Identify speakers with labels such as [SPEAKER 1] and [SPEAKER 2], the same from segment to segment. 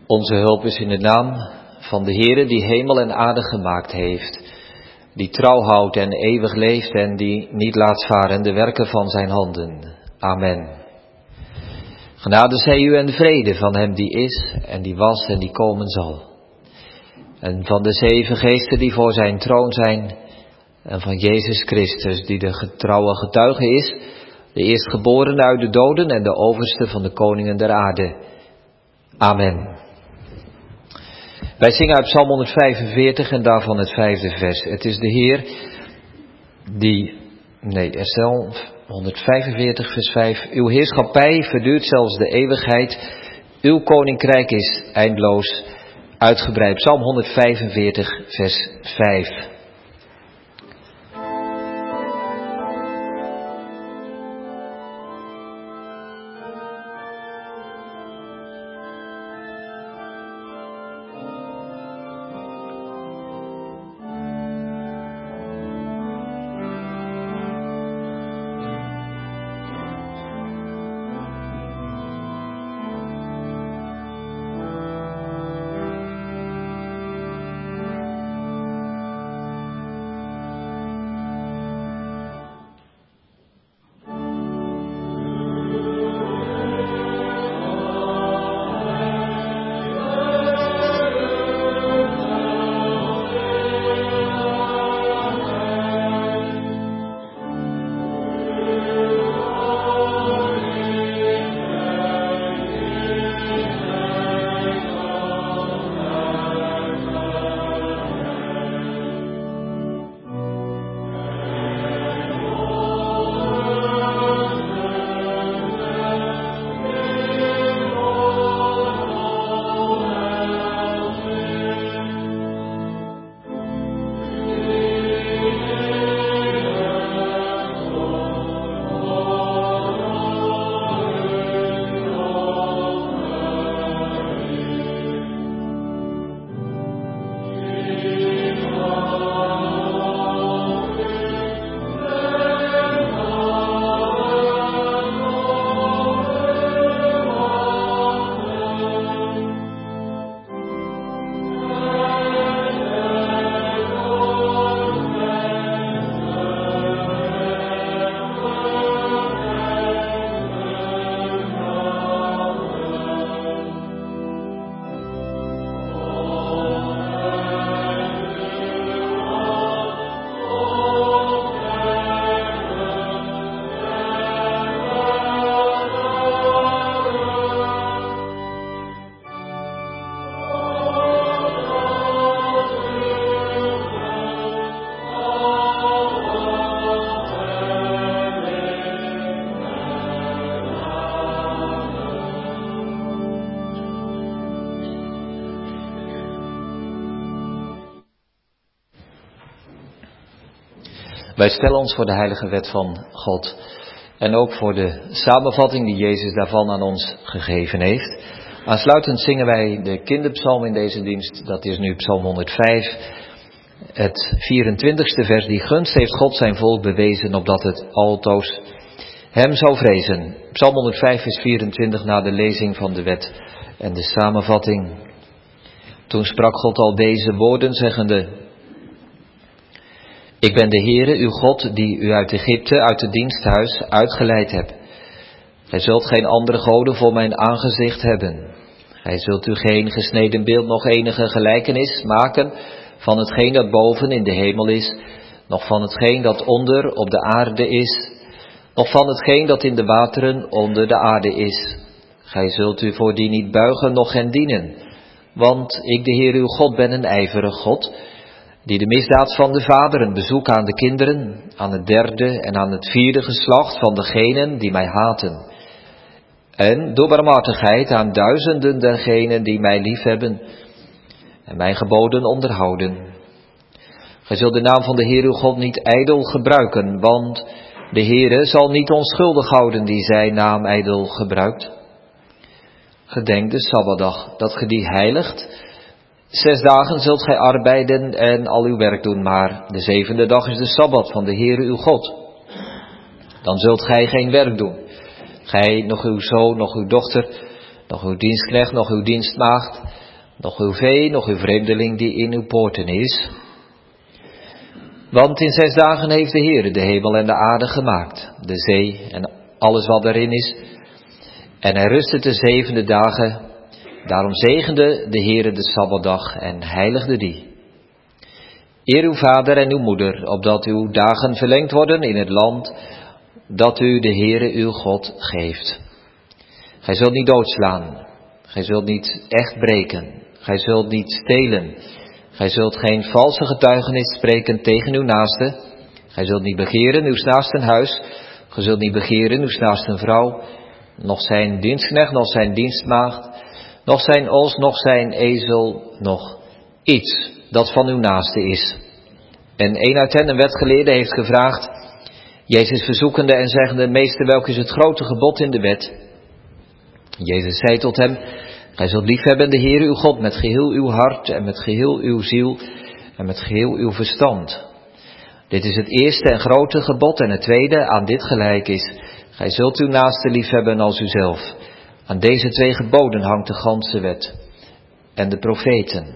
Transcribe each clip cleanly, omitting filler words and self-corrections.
[SPEAKER 1] Onze hulp is in de naam van de Heere die hemel en aarde gemaakt heeft, die trouw houdt en eeuwig leeft en die niet laat varen de werken van zijn handen. Amen. Genade zij u en vrede van hem die is en die was en die komen zal. En van de 7 geesten die voor zijn troon zijn en van Jezus Christus die de getrouwe getuige is, de eerstgeborene uit de doden en de overste van de koningen der aarde. Amen. Wij zingen uit Psalm 145 en daarvan het 5e vers. Het is de Heer die, 145 vers 5. Uw heerschappij verduurt zelfs de eeuwigheid. Uw koninkrijk is eindeloos uitgebreid. Psalm 145 vers 5. Wij stellen ons voor de heilige wet van God en ook voor de samenvatting die Jezus daarvan aan ons gegeven heeft. Aansluitend zingen wij de kinderpsalm in deze dienst, dat is nu psalm 105, het 24e vers. Die gunst heeft God zijn volk bewezen, opdat het altoos hem zou vrezen. Psalm 105 vers 24 na de lezing van de wet en de samenvatting. Toen sprak God al deze woorden, zeggende: Ik ben de Heere, uw God, die u uit Egypte, uit het diensthuis, uitgeleid hebt. Gij zult geen andere goden voor mijn aangezicht hebben. Gij zult u geen gesneden beeld, nog enige gelijkenis maken van hetgeen dat boven in de hemel is, noch van hetgeen dat onder op de aarde is, noch van hetgeen dat in de wateren onder de aarde is. Gij zult u voor die niet buigen, noch hen dienen. Want ik, de Heer uw God, ben een ijverig God, die de misdaad van de vaderen bezoek aan de kinderen, aan het 3e en aan het 4e geslacht van degenen die mij haten. En door barmhartigheid aan duizenden dergenen die mij liefhebben en mijn geboden onderhouden. Gij zult de naam van de Heer uw God niet ijdel gebruiken, want de Heere zal niet onschuldig houden die zijn naam ijdel gebruikt. Gedenk de Sabbatdag, dat ge die heiligt. 6 dagen zult gij arbeiden en al uw werk doen, maar de 7e dag is de Sabbat van de Heere uw God. Dan zult gij geen werk doen. Gij, nog uw zoon, nog uw dochter, nog uw dienstknecht, nog uw dienstmaagd, nog uw vee, nog uw vreemdeling die in uw poorten is. Want in 6 dagen heeft de Heere de hemel en de aarde gemaakt, de zee en alles wat erin is. En hij rustte de 7e dagen, daarom zegende de Heere de Sabbatdag en heiligde die. Eer uw vader en uw moeder, opdat uw dagen verlengd worden in het land dat u de Heere uw God geeft. Gij zult niet doodslaan, gij zult niet echt breken, gij zult niet stelen, gij zult geen valse getuigenis spreken tegen uw naaste, gij zult niet begeren uw naasten huis, gij zult niet begeren uw naasten vrouw, nog zijn dienstknecht, nog zijn dienstmaagd, nog zijn os, nog zijn ezel, nog iets dat van uw naaste is. En een uit hen, een wetgeleerde, heeft gevraagd, Jezus verzoekende en zeggende, meester, welk is het grote gebod in de wet? Jezus zei tot hem, gij zult liefhebben de Heer uw God met geheel uw hart en met geheel uw ziel en met geheel uw verstand. Dit is het eerste en grote gebod en het tweede aan dit gelijk is, gij zult uw naaste liefhebben als uzelf. Aan deze 2 geboden hangt de ganse wet en de profeten.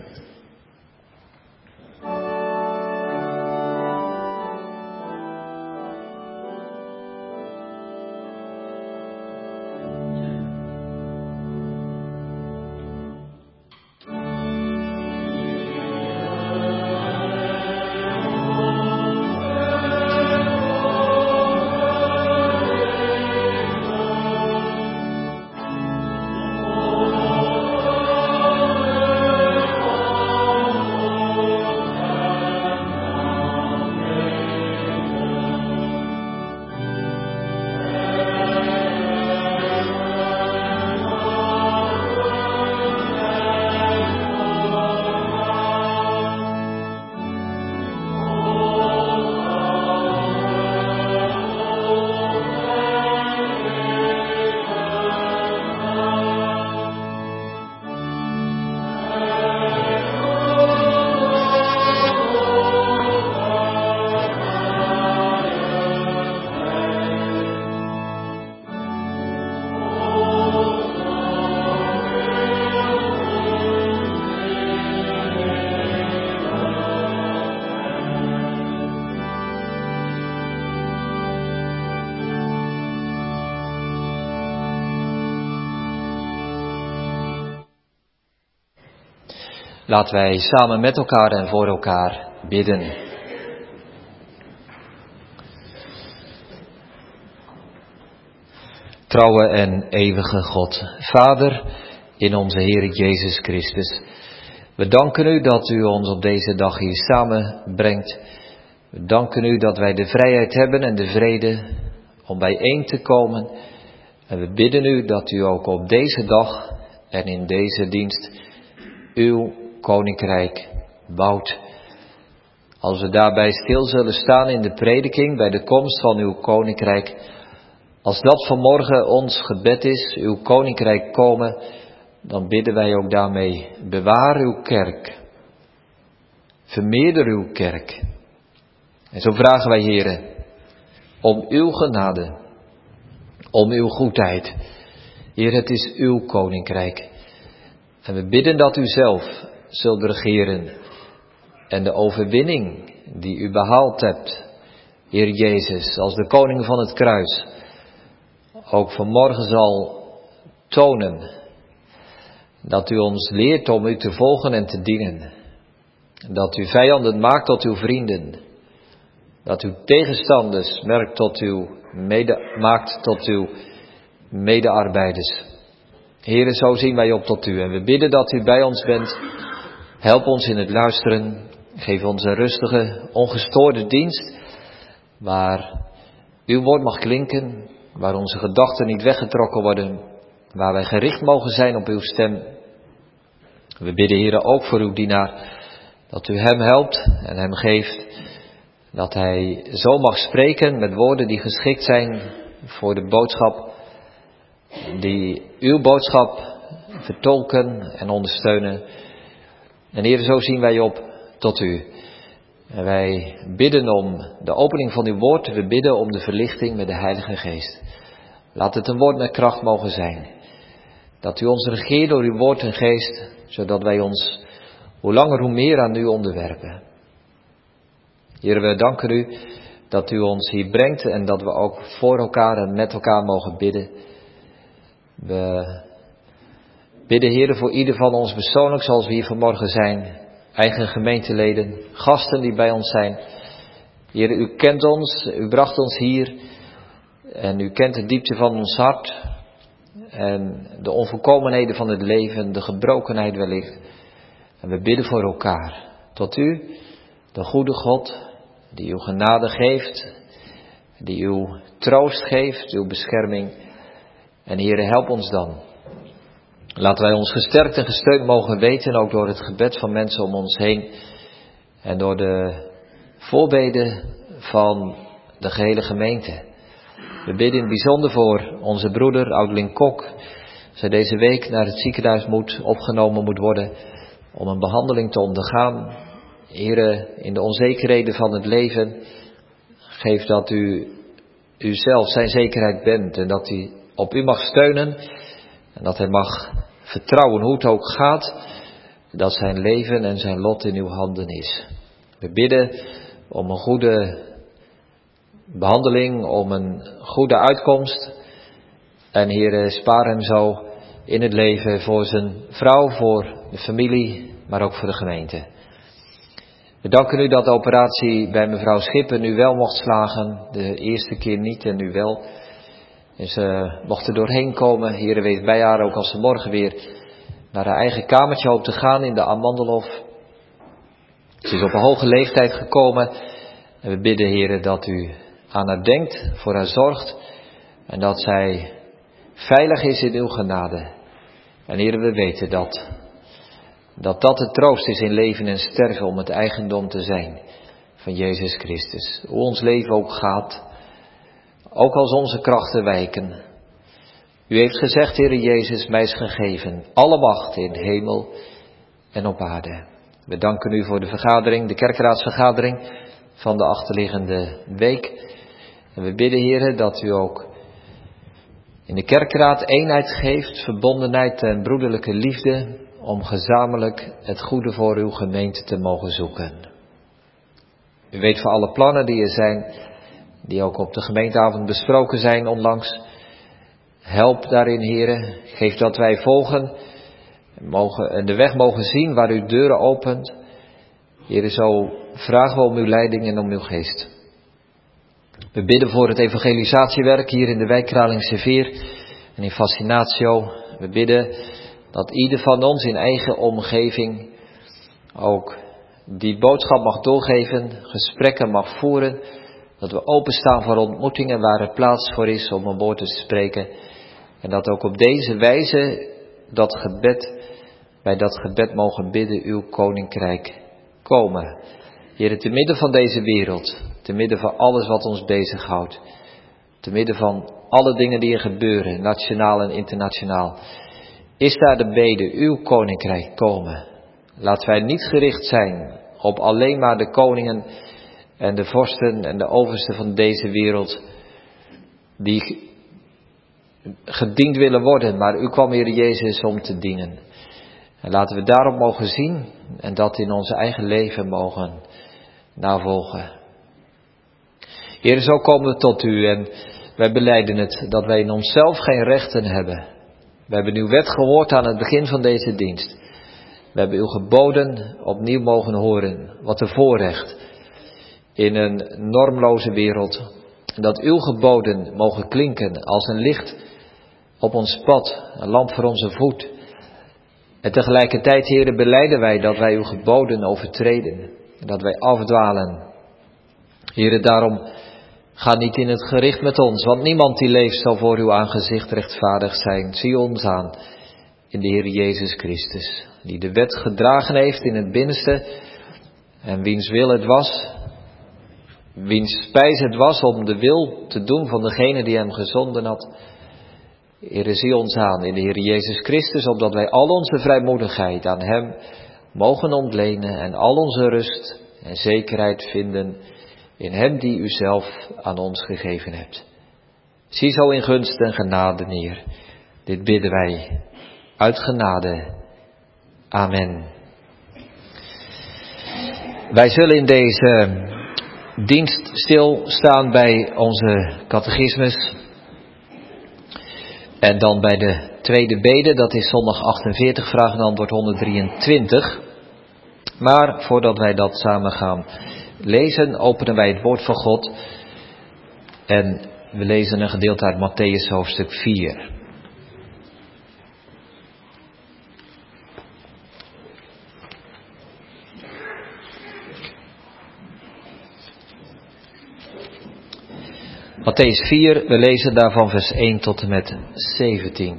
[SPEAKER 1] Laten wij samen met elkaar en voor elkaar bidden. Trouwe en eeuwige God, Vader in onze Heer Jezus Christus. We danken u dat u ons op deze dag hier samenbrengt. We danken u dat wij de vrijheid hebben en de vrede om bijeen te komen. En we bidden u dat u ook op deze dag en in deze dienst uw koninkrijk bouwt. Als we daarbij stil zullen staan in de prediking bij de komst van uw koninkrijk, als dat vanmorgen ons gebed is, uw koninkrijk komen, dan bidden wij ook daarmee, bewaar uw kerk, vermeerder uw kerk. En zo vragen wij, Heere, om uw genade, om uw goedheid. Heer, het is uw koninkrijk. En we bidden dat u zelf zult regeren en de overwinning die u behaald hebt, Heer Jezus, als de koning van het kruis, ook vanmorgen zal tonen dat u ons leert om u te volgen en te dienen. Dat u vijanden maakt tot uw vrienden. Dat u tegenstanders maakt tot uw medearbeiders. Heere, zo zien wij op tot u en we bidden dat u bij ons bent. Help ons in het luisteren. Geef ons een rustige, ongestoorde dienst, waar uw woord mag klinken, waar onze gedachten niet weggetrokken worden, waar wij gericht mogen zijn op uw stem. We bidden, Heere, ook voor uw dienaar, dat u hem helpt en hem geeft, dat hij zo mag spreken met woorden die geschikt zijn voor de boodschap, die uw boodschap vertolken en ondersteunen. En Heere, zo zien wij op tot u. En wij bidden om de opening van uw woord, we bidden om de verlichting met de Heilige Geest. Laat het een woord met kracht mogen zijn. Dat u ons regeert door uw woord en geest, zodat wij ons hoe langer hoe meer aan u onderwerpen. Heer, we danken u dat u ons hier brengt en dat we ook voor elkaar en met elkaar mogen bidden. We bidden, Heer, voor ieder van ons persoonlijk, zoals we hier vanmorgen zijn. Eigen gemeenteleden, gasten die bij ons zijn. Heer, u kent ons, u bracht ons hier en u kent de diepte van ons hart en de onvolkomenheden van het leven, de gebrokenheid wellicht. En we bidden voor elkaar, tot u, de goede God, die uw genade geeft, die uw troost geeft, uw bescherming. En Heer, help ons dan. Laten wij ons gesterkt en gesteund mogen weten, ook door het gebed van mensen om ons heen en door de voorbeden van de gehele gemeente. We bidden in het bijzonder voor onze broeder Oudelin Kok. Zij deze week naar het ziekenhuis opgenomen moet worden om een behandeling te ondergaan. Heere, in de onzekerheden van het leven, geef dat u zelf zijn zekerheid bent en dat hij op u mag steunen en dat hij mag vertrouwen hoe het ook gaat, dat zijn leven en zijn lot in uw handen is. We bidden om een goede behandeling, om een goede uitkomst. En Heere, spaar hem zo in het leven voor zijn vrouw, voor de familie, maar ook voor de gemeente. We danken u dat de operatie bij mevrouw Schipper nu wel mocht slagen. De eerste keer niet en nu wel. En ze mocht er doorheen komen. Heere, wees bij haar ook als ze morgen weer naar haar eigen kamertje hoopt te gaan in de Amandelhof. Ze is op een hoge leeftijd gekomen. En we bidden, Heere, dat u aan haar denkt, voor haar zorgt. En dat zij veilig is in uw genade. En Heere, we weten dat de troost is in leven en sterven om het eigendom te zijn van Jezus Christus. Hoe ons leven ook gaat, ook als onze krachten wijken. U heeft gezegd, Heere Jezus, mij is gegeven alle macht in hemel en op aarde. We danken u voor de vergadering, de kerkraadsvergadering van de achterliggende week. En we bidden, Heere, dat u ook in de kerkraad eenheid geeft, verbondenheid en broederlijke liefde, om gezamenlijk het goede voor uw gemeente te mogen zoeken. U weet van alle plannen die er zijn, die ook op de gemeenteavond besproken zijn onlangs. Help daarin, Heere. Geef dat wij volgen en de weg mogen zien waar u deuren opent. Heere, zo vragen we om uw leiding en om uw geest. We bidden voor het evangelisatiewerk hier in de wijk Kralingse Veer en in Fascinatio. We bidden dat ieder van ons in eigen omgeving ook die boodschap mag doorgeven, gesprekken mag voeren. Dat we openstaan voor ontmoetingen waar er plaats voor is om een woord te spreken. En dat ook op deze wijze bij dat gebed mogen bidden, uw koninkrijk komen. Heer, te midden van deze wereld, te midden van alles wat ons bezighoudt, te midden van alle dingen die er gebeuren, nationaal en internationaal, is daar de bede, uw koninkrijk komen. Laten wij niet gericht zijn op alleen maar de koningen en de vorsten en de oversten van deze wereld, die gediend willen worden, maar u kwam, Heer Jezus, om te dienen. En laten we daarop mogen zien en dat in ons eigen leven mogen navolgen. Heer, zo komen we tot u en wij belijden het dat wij in onszelf geen rechten hebben. We hebben uw wet gehoord aan het begin van deze dienst. We hebben uw geboden opnieuw mogen horen. Wat een voorrecht in een normloze wereld. Dat uw geboden mogen klinken als een licht op ons pad, een lamp voor onze voet. En tegelijkertijd, Heere, belijden wij dat wij uw geboden overtreden. Dat wij afdwalen. Heere, daarom ga niet in het gericht met ons, want niemand die leeft zal voor uw aangezicht rechtvaardig zijn. Zie ons aan in de Heer Jezus Christus, die de wet gedragen heeft in het binnenste en wiens wil het was, wiens spijs het was om de wil te doen van degene die hem gezonden had. Heere, zie ons aan in de Heer Jezus Christus, opdat wij al onze vrijmoedigheid aan hem mogen ontlenen en al onze rust en zekerheid vinden in hem die u zelf aan ons gegeven hebt. Zie zo in gunst en genade neer. Dit bidden wij uit genade. Amen. Wij zullen in deze dienst stilstaan bij onze catechismus. En dan bij de tweede bede, dat is zondag 48, vraag en antwoord 123. Maar voordat wij dat samen gaan lezen, openen wij het woord van God. En we lezen een gedeelte uit Mattheüs hoofdstuk 4. Mattheüs 4, we lezen daarvan vers 1 tot en met 17.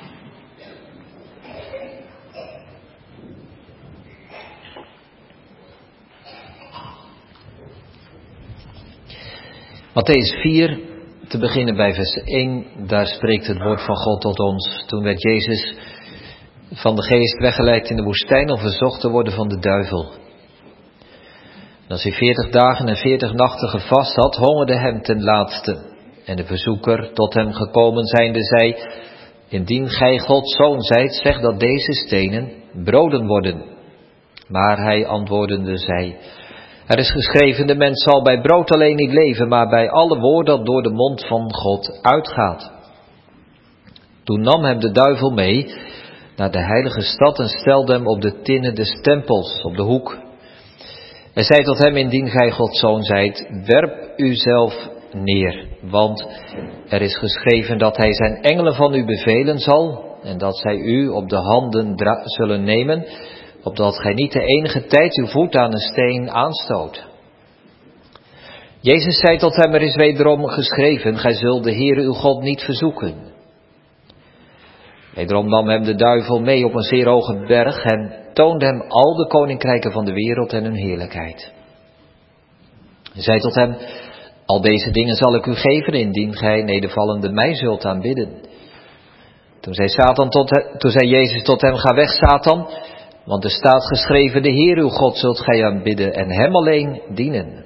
[SPEAKER 1] Mattheüs 4, te beginnen bij vers 1, daar spreekt het woord van God tot ons. Toen werd Jezus van de geest weggeleid in de woestijn om verzocht te worden van de duivel. En als hij 40 dagen en 40 nachten gevast had, hongerde hem ten laatste. En de verzoeker, tot hem gekomen zijnde, zei: Indien gij Gods zoon zijt, zeg dat deze stenen broden worden. Maar hij antwoordende zei: Er is geschreven, de mens zal bij brood alleen niet leven, maar bij alle woord dat door de mond van God uitgaat. Toen nam hem de duivel mee naar de heilige stad en stelde hem op de tinnen des tempels, op de hoek. En zei tot hem: Indien gij Gods zoon zijt, werp uzelf neer, want er is geschreven dat hij zijn engelen van u bevelen zal, en dat zij u op de handen zullen nemen, opdat gij niet de enige tijd uw voet aan een steen aanstoot. Jezus zei tot hem: Er is wederom geschreven, gij zult de Heere uw God niet verzoeken. Wederom nam hem de duivel mee op een zeer hoge berg en toonde hem al de koninkrijken van de wereld en hun heerlijkheid. Hij zei tot hem: Al deze dingen zal ik u geven, indien gij nedervallende mij zult aanbidden. Toen zei Jezus tot hem: Ga weg, Satan, want er staat geschreven, de Heer uw God zult gij aanbidden en hem alleen dienen.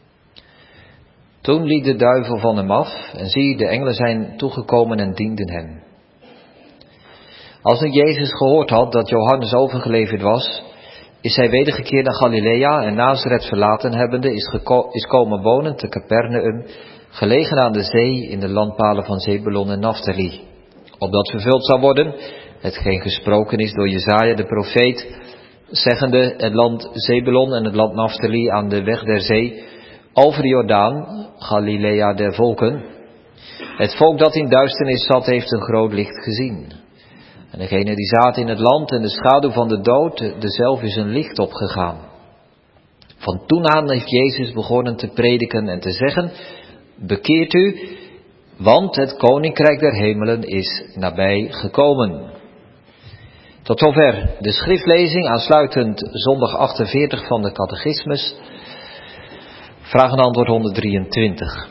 [SPEAKER 1] Toen liet de duivel van hem af en zie, de engelen zijn toegekomen en dienden hem. Als nu Jezus gehoord had dat Johannes overgeleverd was, is hij wedergekeerd naar Galilea en Nazareth verlaten hebbende, is komen wonen te Capernaum, gelegen aan de zee in de landpalen van Zebulon en Naphtali. Opdat vervuld zou worden, hetgeen gesproken is door Jesaja de profeet, zeggende: Het land Zebulon en het land Naphtali aan de weg der zee, over de Jordaan, Galilea der volken. Het volk dat in duisternis zat, heeft een groot licht gezien. En degene die zaten in het land en de schaduw van de dood, dezelfde is een licht opgegaan. Van toen aan heeft Jezus begonnen te prediken en te zeggen: Bekeert u, want het koninkrijk der hemelen is nabij gekomen. Tot zover de schriftlezing, aansluitend zondag 48 van de catechismus. Vraag en antwoord 123.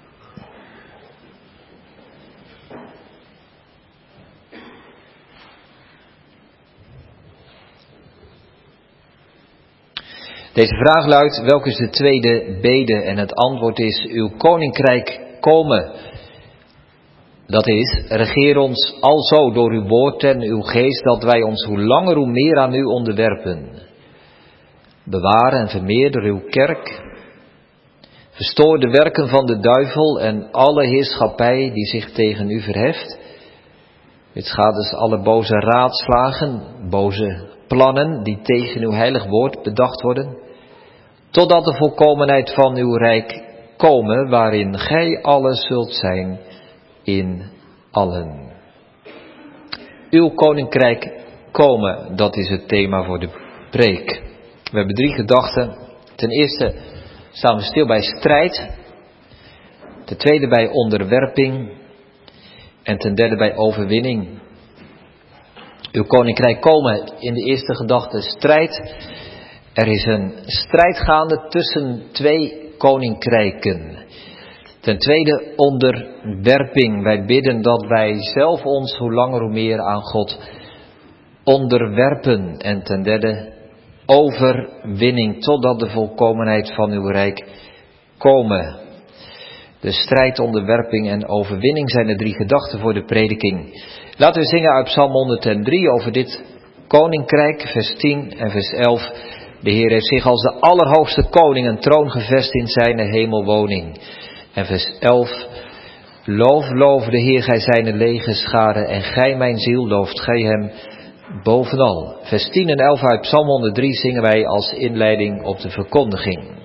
[SPEAKER 1] Deze vraag luidt: welke is de tweede bede? En het antwoord is: uw koninkrijk komen. Dat is, regeer ons alzo door uw woord en uw geest, dat wij ons hoe langer hoe meer aan u onderwerpen. Bewaar en vermeerder uw kerk. Verstoor de werken van de duivel en alle heerschappij die zich tegen u verheft. Dit gaat dus alle boze raadslagen, boze plannen die tegen uw heilig woord bedacht worden, totdat de volkomenheid van uw rijk komen, waarin gij alles zult zijn in allen. Uw koninkrijk komen, dat is het thema voor de preek. We hebben 3 gedachten. Ten eerste staan we stil bij strijd. Ten tweede bij onderwerping. En ten derde bij overwinning. Uw koninkrijk komen, in de eerste gedachte strijd. Er is een strijd gaande tussen 2 koninkrijken. Ten tweede onderwerping. Wij bidden dat wij zelf ons hoe langer hoe meer aan God onderwerpen. En ten derde overwinning, totdat de volkomenheid van uw rijk komen. De strijd, onderwerping en overwinning zijn de 3 gedachten voor de prediking. Laten we zingen uit Psalm 103 over dit koninkrijk, vers 10 en vers 11. De Heer heeft zich als de allerhoogste koning een troon gevest in zijn hemelwoning. En vers 11. Loof de Heer, gij zijne legerscharen, en gij mijn ziel looft gij hem bovenal. Vers 10 en 11 uit Psalm 103 zingen wij als inleiding op de verkondiging.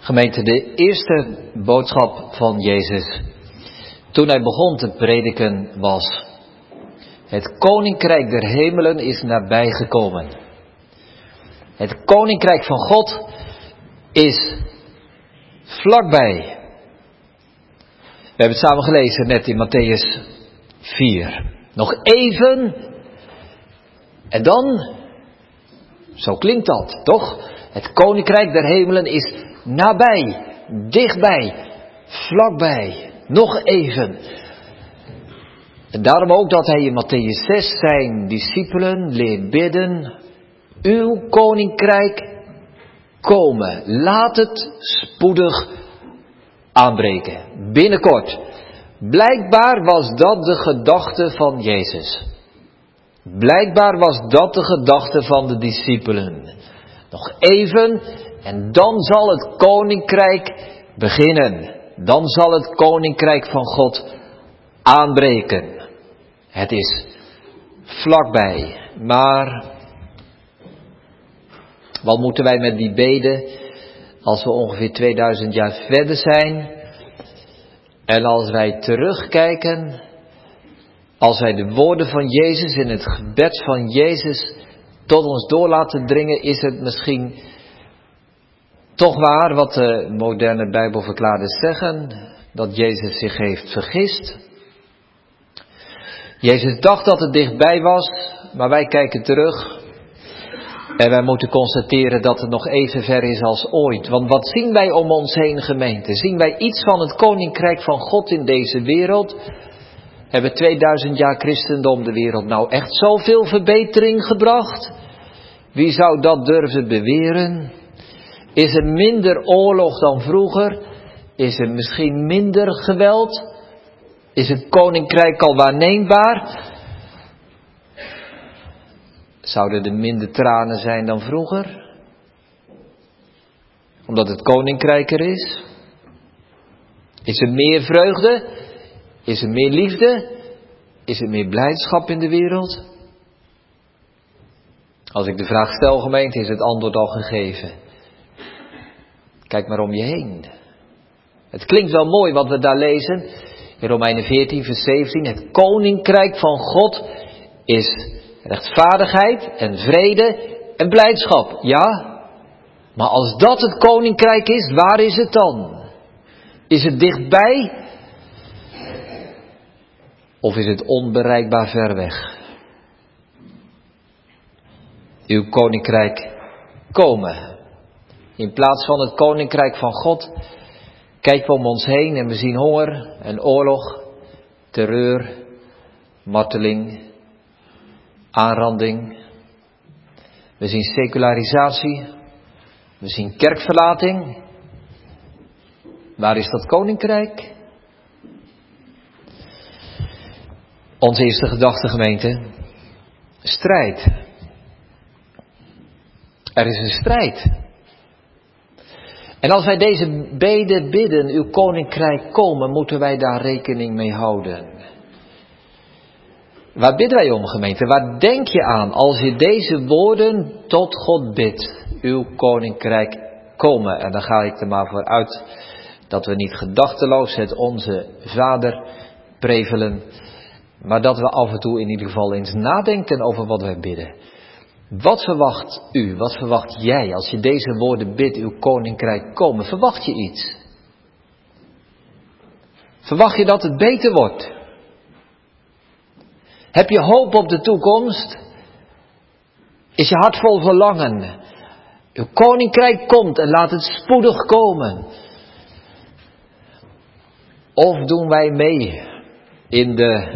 [SPEAKER 1] Gemeente, de eerste boodschap van Jezus, toen hij begon te prediken, was: het koninkrijk der hemelen is nabijgekomen. Het koninkrijk van God is vlakbij. We hebben het samen gelezen net in Mattheüs 4. Nog even en dan, zo klinkt dat, toch? Het koninkrijk der hemelen is nabij, dichtbij, vlakbij, nog even. En daarom ook dat hij in Mattheüs 6 zijn discipelen leert bidden: uw koninkrijk komen, laat het spoedig aanbreken, binnenkort. Blijkbaar was dat de gedachte van Jezus. Blijkbaar was dat de gedachte van de discipelen. Nog even en dan zal het koninkrijk beginnen. Dan zal het koninkrijk van God aanbreken. Het is vlakbij. Maar wat moeten wij met die beden als we ongeveer 2000 jaar verder zijn? En als wij terugkijken, als wij de woorden van Jezus in het gebed van Jezus tot ons door laten dringen, is het misschien toch waar wat de moderne Bijbelverklaarders zeggen, dat Jezus zich heeft vergist. Jezus dacht dat het dichtbij was, maar wij kijken terug en wij moeten constateren dat het nog even ver is als ooit. Want wat zien wij om ons heen, gemeente? Zien wij iets van het koninkrijk van God in deze wereld? Hebben 2000 jaar christendom de wereld nou echt zoveel verbetering gebracht? Wie zou dat durven beweren? Is er minder oorlog dan vroeger? Is er misschien minder geweld? Is het koninkrijk al waarneembaar? Zouden er minder tranen zijn dan vroeger? Omdat het koninkrijk er is? Is er meer vreugde? Is er meer liefde? Is er meer blijdschap in de wereld? Als ik de vraag stel, gemeente, is het antwoord al gegeven. Kijk maar om je heen. Het klinkt wel mooi wat we daar lezen. In Romeinen 14 vers 17. Het koninkrijk van God is rechtvaardigheid en vrede en blijdschap. Ja, maar als dat het koninkrijk is, waar is het dan? Is het dichtbij? Of is het onbereikbaar ver weg? Uw koninkrijk komen. In plaats van het koninkrijk van God kijken we om ons heen en we zien honger en oorlog, terreur, marteling, aanranding. We zien secularisatie, we zien kerkverlating. Waar is dat koninkrijk? Onze eerste gedachte, gemeente: strijd. Er is een strijd. En als wij deze bede bidden, uw koninkrijk komen, moeten wij daar rekening mee houden. Waar bidden wij om, gemeente? Waar denk je aan als je deze woorden tot God bidt? Uw koninkrijk komen. En dan ga ik er maar voor uit dat we niet gedachteloos het onze Vader prevelen, maar dat we af en toe in ieder geval eens nadenken over wat wij bidden. Wat verwacht u, wat verwacht jij als je deze woorden bidt, uw koninkrijk komen? Verwacht je iets? Verwacht je dat het beter wordt? Heb je hoop op de toekomst? Is je hart vol verlangen? Uw koninkrijk komt en laat het spoedig komen. Of doen wij mee in de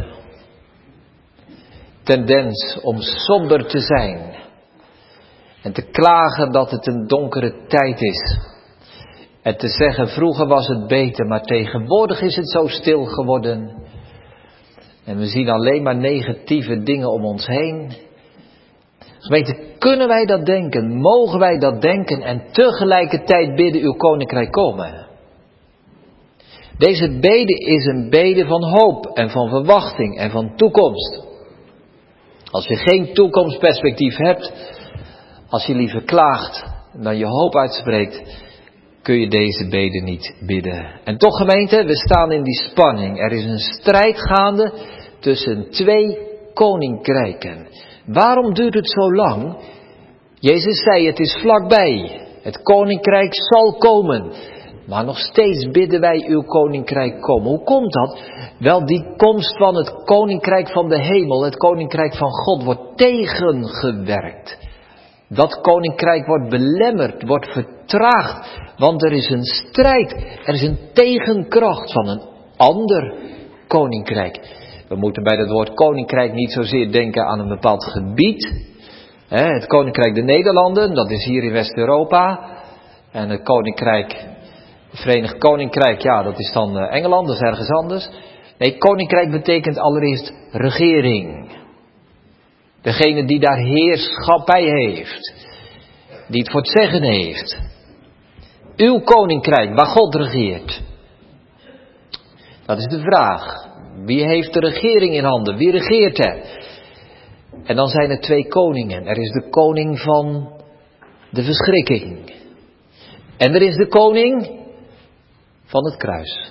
[SPEAKER 1] tendens om somber te zijn en te klagen dat het een donkere tijd is en te zeggen vroeger was het beter, maar tegenwoordig is het zo stil geworden en we zien alleen maar negatieve dingen om ons heen. Gemeente, kunnen wij dat denken? Mogen wij dat denken en tegelijkertijd bidden uw koninkrijk komen? Deze bede is een bede van hoop en van verwachting en van toekomst. Als je geen toekomstperspectief hebt, als je liever klaagt dan je hoop uitspreekt, kun je deze bede niet bidden. En toch gemeente, we staan in die spanning. Er is een strijd gaande tussen twee koninkrijken. Waarom duurt het zo lang? Jezus zei, het is vlakbij. Het koninkrijk zal komen. Maar nog steeds bidden wij uw koninkrijk komen. Hoe komt dat? Wel, die komst van het koninkrijk van de hemel, het koninkrijk van God, wordt tegengewerkt. Dat koninkrijk wordt belemmerd, wordt vertraagd. Want er is een strijd, er is een tegenkracht van een ander koninkrijk. We moeten bij dat woord koninkrijk niet zozeer denken aan een bepaald gebied. Het koninkrijk de Nederlanden, dat is hier in West-Europa. En het Verenigd Koninkrijk, ja, dat is dan Engeland, dat is ergens anders. Nee, koninkrijk betekent allereerst regering. Degene die daar heerschappij heeft. Die het voor het zeggen heeft. Uw koninkrijk, waar God regeert. Dat is de vraag. Wie heeft de regering in handen? Wie regeert er? En dan zijn er twee koningen. Er is de koning van de verschrikking. En er is de koning van het kruis.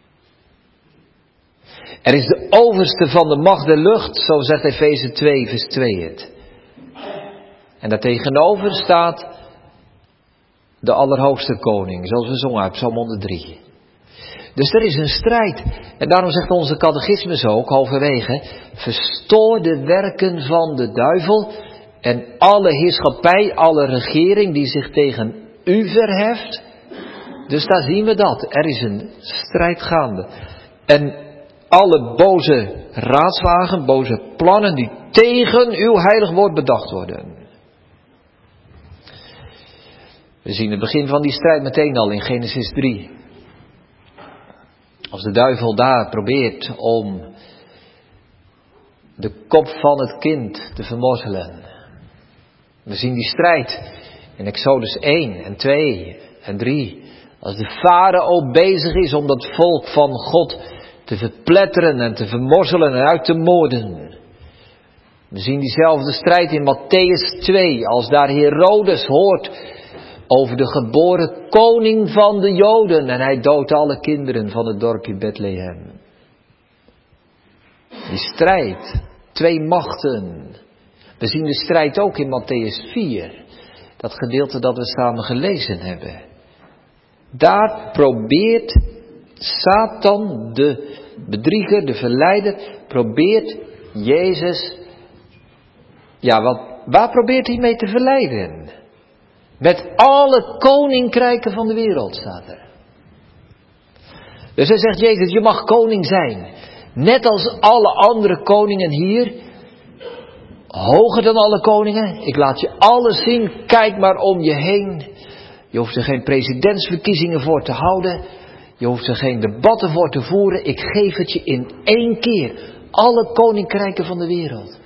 [SPEAKER 1] Er is de overste van de macht der lucht, zo zegt Efeze 2 vers 2 het. En daartegenover staat de allerhoogste koning, zoals we zongen uit Psalm 103. Dus er is een strijd. En daarom zegt onze catechismus ook, halverwege, verstoor de werken van de duivel en alle heerschappij, alle regering die zich tegen u verheft. Dus daar zien we dat. Er is een strijd gaande. En alle boze raadswagen, boze plannen die tegen uw heilig woord bedacht worden. We zien het begin van die strijd meteen al in Genesis 3. Als de duivel daar probeert om de kop van het kind te vermorzelen. We zien die strijd in Exodus 1 en 2 en 3. Als de farao bezig is om dat volk van God te verpletteren en te vermorzelen en uit te moorden. We zien diezelfde strijd in Mattheüs 2. Als daar Herodes hoort over de geboren koning van de Joden. En hij doodt alle kinderen van het dorpje Bethlehem. Die strijd. Twee machten. We zien de strijd ook in Mattheüs 4. Dat gedeelte dat we samen gelezen hebben. Daar probeert Satan, de bedrieger, de verleider, probeert Jezus. Ja, waar probeert hij mee te verleiden? Met alle koninkrijken van de wereld, staat er. Dus hij zegt Jezus, je mag koning zijn. Net als alle andere koningen hier. Hoger dan alle koningen. Ik laat je alles zien. Kijk maar om je heen. Je hoeft er geen presidentsverkiezingen voor te houden. Je hoeft er geen debatten voor te voeren. Ik geef het je in één keer. Alle koninkrijken van de wereld.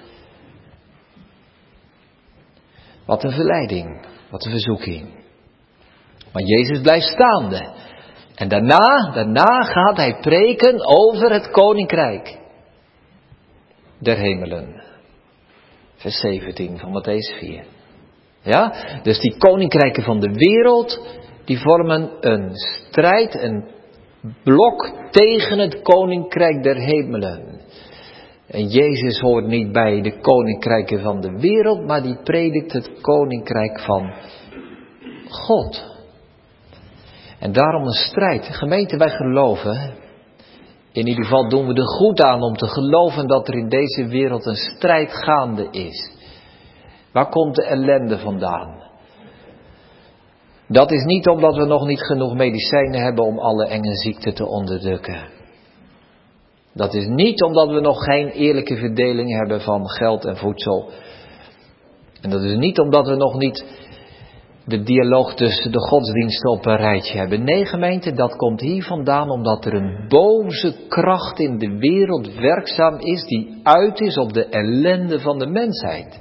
[SPEAKER 1] Wat een verleiding. Wat een verzoeking. Maar Jezus blijft staande. En daarna gaat hij preken over het koninkrijk der hemelen. Vers 17 van Mattheüs 4. Ja, dus die koninkrijken van de wereld, die vormen een strijd, een blok tegen het koninkrijk der hemelen. En Jezus hoort niet bij de koninkrijken van de wereld, maar die predikt het koninkrijk van God. En daarom een strijd. Gemeente, wij geloven, in ieder geval doen we er goed aan om te geloven dat er in deze wereld een strijd gaande is. Waar komt de ellende vandaan? Dat is niet omdat we nog niet genoeg medicijnen hebben om alle enge ziekten te onderdrukken. Dat is niet omdat we nog geen eerlijke verdeling hebben van geld en voedsel. En dat is niet omdat we nog niet de dialoog tussen de godsdiensten op een rijtje hebben. Nee, gemeente, dat komt hier vandaan omdat er een boze kracht in de wereld werkzaam is die uit is op de ellende van de mensheid.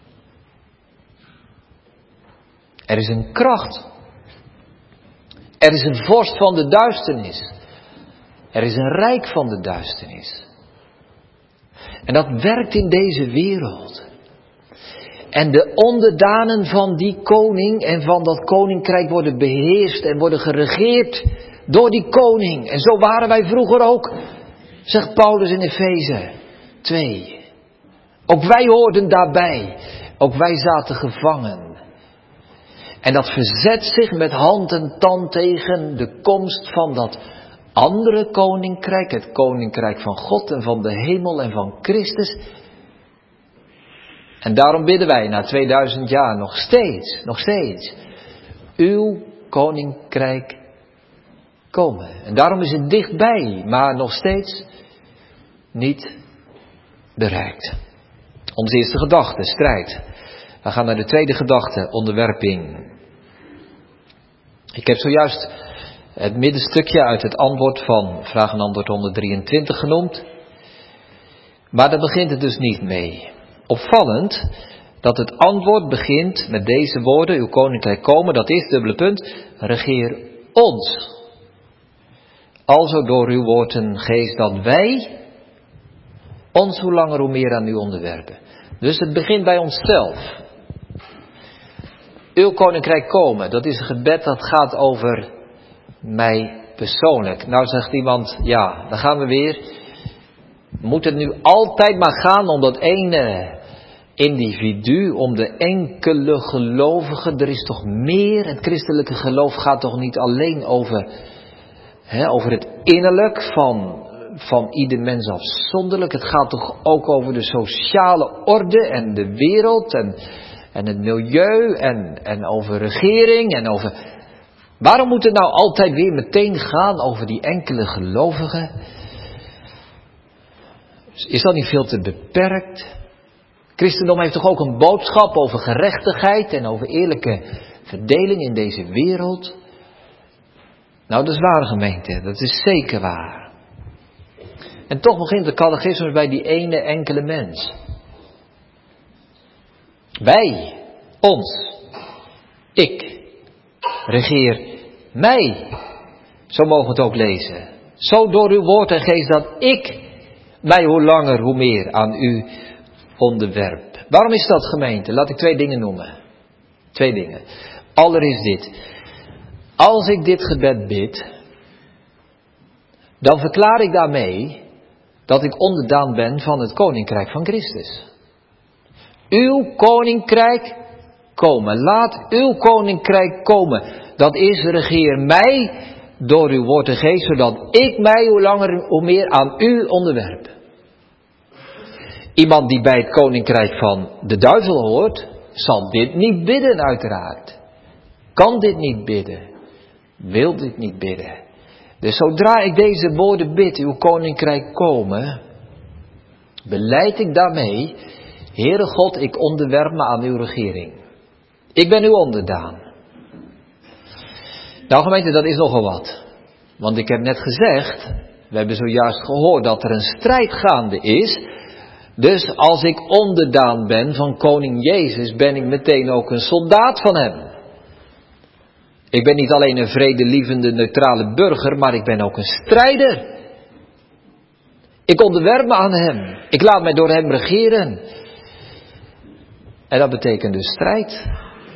[SPEAKER 1] Er is een kracht. Er is een vorst van de duisternis. Er is een rijk van de duisternis. En dat werkt in deze wereld. En de onderdanen van die koning en van dat koninkrijk worden beheerst en worden geregeerd door die koning. En zo waren wij vroeger ook, zegt Paulus in Efeze 2. Ook wij hoorden daarbij. Ook wij zaten gevangen. En dat verzet zich met hand en tand tegen de komst van dat andere koninkrijk. Het koninkrijk van God en van de hemel en van Christus. En daarom bidden wij na 2000 jaar nog steeds. Uw koninkrijk komen. En daarom is het dichtbij, maar nog steeds niet bereikt. Onze eerste gedachte, strijd. We gaan naar de tweede gedachte, onderwerping. Ik heb zojuist het middenstukje uit het antwoord van vraag en antwoord 123 genoemd. Maar daar begint het dus niet mee. Opvallend dat het antwoord begint met deze woorden, uw koninkrijk komen, dat is, dubbele punt, regeer ons. Alzo door uw woord en geest dat wij ons hoe langer hoe meer aan u onderwerpen. Dus het begint bij onszelf. Uw koninkrijk komen, dat is een gebed dat gaat over mij persoonlijk. Nou zegt iemand, ja, dan gaan we weer. Moet het nu altijd maar gaan om dat ene individu, om de enkele gelovige? Er is toch meer? Het christelijke geloof gaat toch niet alleen over het innerlijk van ieder mens afzonderlijk. Het gaat toch ook over de sociale orde en de wereld en het milieu en over regering en over... Waarom moet het nou altijd weer meteen gaan over die enkele gelovigen? Is dat niet veel te beperkt? Christendom heeft toch ook een boodschap over gerechtigheid en over eerlijke verdeling in deze wereld? Nou, dat is waar, gemeente. Dat is zeker waar. En toch begint de catechismus bij die ene enkele mens. Wij, ons, ik, regeer mij. Zo mogen we het ook lezen. Zo door uw woord en geest dat ik mij hoe langer hoe meer aan u onderwerp. Waarom is dat, gemeente? Laat ik 2 dingen noemen. 2 dingen. Allereerst dit. Als ik dit gebed bid, dan verklaar ik daarmee dat ik onderdaan ben van het koninkrijk van Christus. Uw koninkrijk komen. Laat uw koninkrijk komen. Dat is, regeer mij door uw woord en geest, zodat ik mij hoe langer hoe meer aan u onderwerp. Iemand die bij het koninkrijk van de duivel hoort, zal dit niet bidden uiteraard. Kan dit niet bidden. Wil dit niet bidden. Dus zodra ik deze woorden bid, uw koninkrijk komen, belijd ik daarmee, Heere God, ik onderwerp me aan uw regering. Ik ben uw onderdaan. Nou gemeente, dat is nogal wat. Want ik heb net gezegd, we hebben zojuist gehoord dat er een strijd gaande is. Dus als ik onderdaan ben van koning Jezus, ben ik meteen ook een soldaat van hem. Ik ben niet alleen een vredelievende, neutrale burger, maar ik ben ook een strijder. Ik onderwerp me aan hem. Ik laat mij door hem regeren. En dat betekent dus strijd.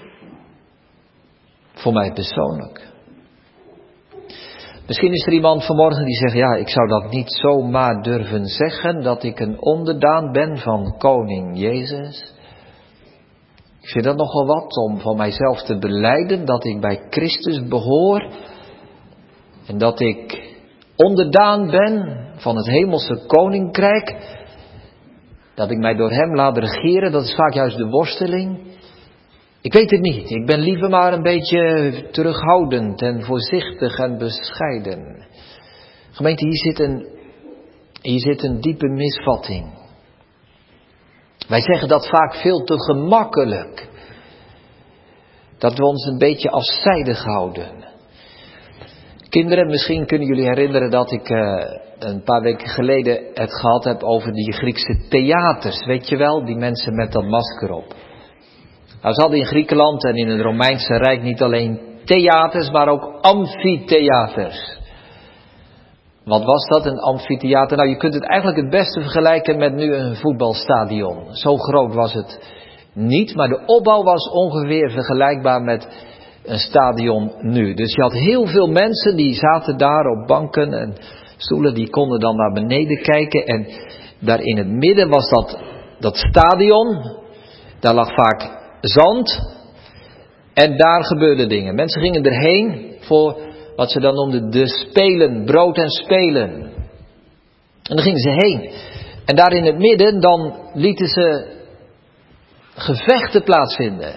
[SPEAKER 1] Voor mij persoonlijk. Misschien is er iemand vanmorgen die zegt, ja, ik zou dat niet zomaar durven zeggen, dat ik een onderdaan ben van koning Jezus. Ik vind dat nogal wat om van mijzelf te belijden dat ik bij Christus behoor. En dat ik onderdaan ben van het hemelse koninkrijk. Dat ik mij door hem laat regeren, dat is vaak juist de worsteling. Ik weet het niet. Ik ben liever maar een beetje terughoudend en voorzichtig en bescheiden. Gemeente, hier zit een diepe misvatting. Wij zeggen dat vaak veel te gemakkelijk. Dat we ons een beetje afzijdig houden. Kinderen, misschien kunnen jullie herinneren dat ik een paar weken geleden het gehad heb over die Griekse theaters. Weet je wel, die mensen met dat masker op. Nou, ze hadden in Griekenland en in het Romeinse Rijk niet alleen theaters, maar ook amfitheaters. Wat was dat, een amfitheater? Nou, je kunt het eigenlijk het beste vergelijken met nu een voetbalstadion. Zo groot was het niet, maar de opbouw was ongeveer vergelijkbaar met een stadion nu. Dus je had heel veel mensen die zaten daar op banken en stoelen, die konden dan naar beneden kijken. En daar in het midden was dat stadion, daar lag vaak zand en daar gebeurden dingen. Mensen gingen erheen voor wat ze dan noemden de spelen, brood en spelen. En dan gingen ze heen. En daar in het midden, dan lieten ze gevechten plaatsvinden.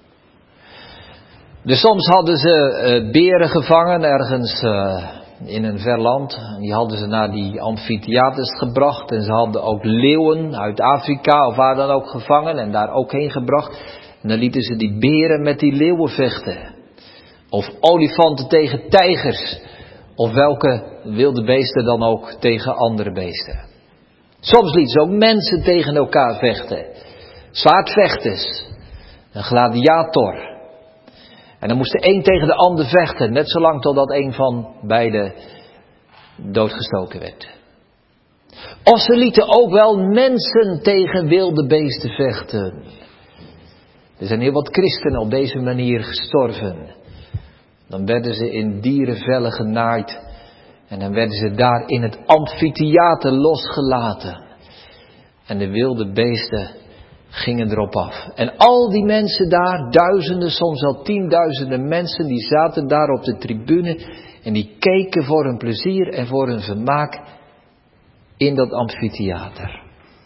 [SPEAKER 1] Dus soms hadden ze beren gevangen ergens in een ver land. Die hadden ze naar die amfitheaters gebracht. En ze hadden ook leeuwen uit Afrika of waar dan ook gevangen en daar ook heen gebracht. En dan lieten ze die beren met die leeuwen vechten. Of olifanten tegen tijgers. Of welke wilde beesten dan ook tegen andere beesten. Soms lieten ze ook mensen tegen elkaar vechten. Zwaardvechters. Een gladiator. En dan moest de een tegen de ander vechten. Net zolang totdat een van beiden doodgestoken werd. Of ze lieten ook wel mensen tegen wilde beesten vechten. Er zijn heel wat christenen op deze manier gestorven. Dan werden ze in dierenvellen genaaid. En dan werden ze daar in het amfitheater losgelaten. En de wilde beesten gingen erop af. En al die mensen daar, duizenden, soms wel 10.000 mensen, die zaten daar op de tribune. En die keken voor hun plezier en voor hun vermaak in dat amfitheater.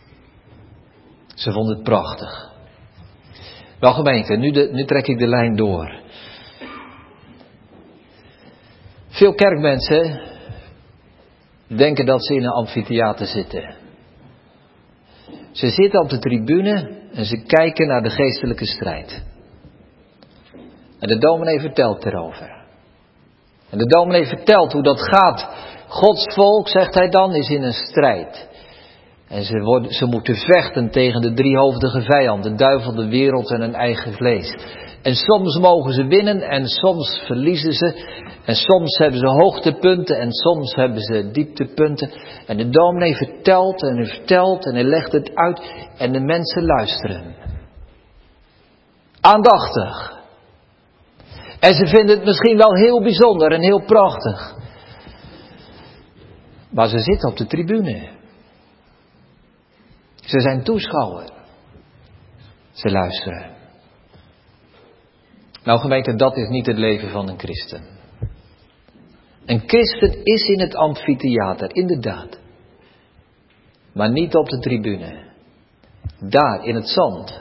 [SPEAKER 1] Ze vonden het prachtig. Wel gemeente, nu trek ik de lijn door. Veel kerkmensen denken dat ze in een amfitheater zitten. Ze zitten op de tribune en ze kijken naar de geestelijke strijd. En de dominee vertelt erover. En de dominee vertelt hoe dat gaat. Gods volk, zegt hij dan, is in een strijd. En ze moeten vechten tegen de driehoofdige vijand, de duivel, de wereld en hun eigen vlees. En soms mogen ze winnen en soms verliezen ze. En soms hebben ze hoogtepunten en soms hebben ze dieptepunten. En de dominee vertelt en hij vertelt en hij legt het uit. En de mensen luisteren. Aandachtig. En ze vinden het misschien wel heel bijzonder en heel prachtig. Maar ze zitten op de tribune. Ze zijn toeschouwer. Ze luisteren. Nou gemeente, dat is niet het leven van een christen. Een christen is in het amfitheater, inderdaad. Maar niet op de tribune. Daar, in het zand.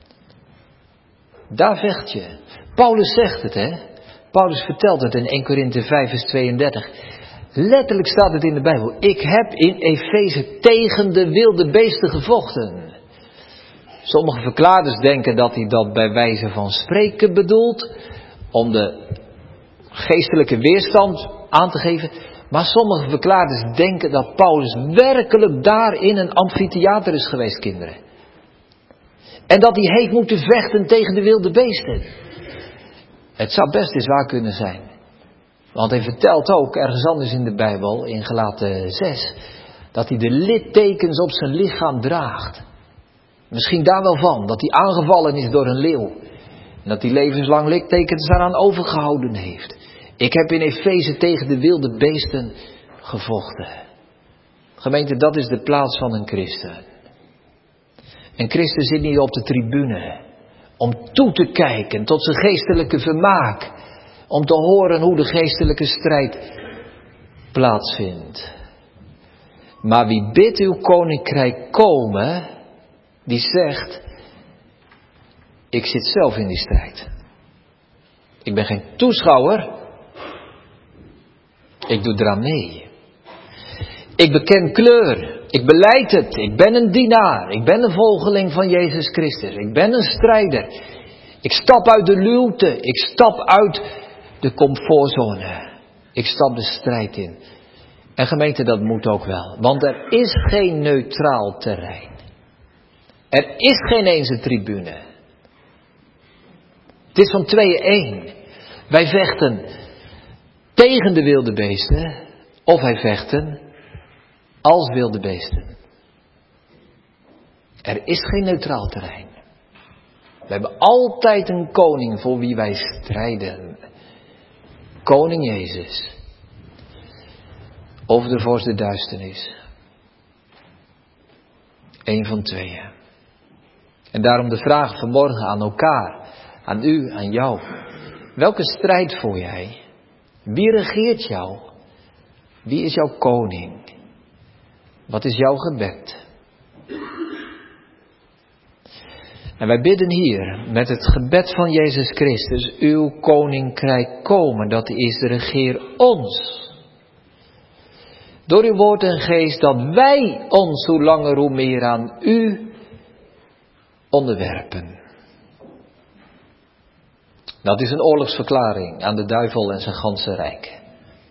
[SPEAKER 1] Daar vecht je. Paulus zegt het, hè. Paulus vertelt het in 1 Korinthe 5 vers 32. Letterlijk staat het in de Bijbel. Ik heb in Efeze tegen de wilde beesten gevochten. Sommige verklaarders denken dat hij dat bij wijze van spreken bedoelt. Om de geestelijke weerstand aan te geven. Maar sommige verklaarders denken dat Paulus werkelijk daar in een amfitheater is geweest, kinderen. En dat hij heeft moeten vechten tegen de wilde beesten. Het zou best eens waar kunnen zijn. Want hij vertelt ook ergens anders in de Bijbel, in Galaten 6, dat hij de littekens op zijn lichaam draagt. Misschien daar wel van, dat hij aangevallen is door een leeuw. En dat hij levenslang littekens daaraan overgehouden heeft. Ik heb in Efeze tegen de wilde beesten gevochten. Gemeente, dat is de plaats van een christen. Een christen zit niet op de tribune om toe te kijken tot zijn geestelijke vermaak. Om te horen hoe de geestelijke strijd plaatsvindt. Maar wie bidt uw koninkrijk komen, die zegt, ik zit zelf in die strijd. Ik ben geen toeschouwer. Ik doe eraan mee. Ik beken kleur. Ik belijd het. Ik ben een dienaar. Ik ben een volgeling van Jezus Christus. Ik ben een strijder. Ik stap uit de luwte. Ik stap uit de comfortzone. Ik stap de strijd in. En gemeente, dat moet ook wel. Want er is geen neutraal terrein. Er is geen eens een tribune. Het is van tweeën één. Wij vechten tegen de wilde beesten. Of wij vechten als wilde beesten. Er is geen neutraal terrein. We hebben altijd een koning voor wie wij strijden. Koning Jezus. Of de vorst der duisternis. Eén van tweeën. En daarom de vraag vanmorgen aan elkaar. Aan u, aan jou. Welke strijd voer jij? Wie regeert jou? Wie is jouw koning? Wat is jouw gebed? En wij bidden hier met het gebed van Jezus Christus. Uw koninkrijk komen. Dat is regeer ons. Door uw woord en geest dat wij ons hoe langer hoe meer aan u onderwerpen. Dat is een oorlogsverklaring aan de duivel en zijn ganse rijk.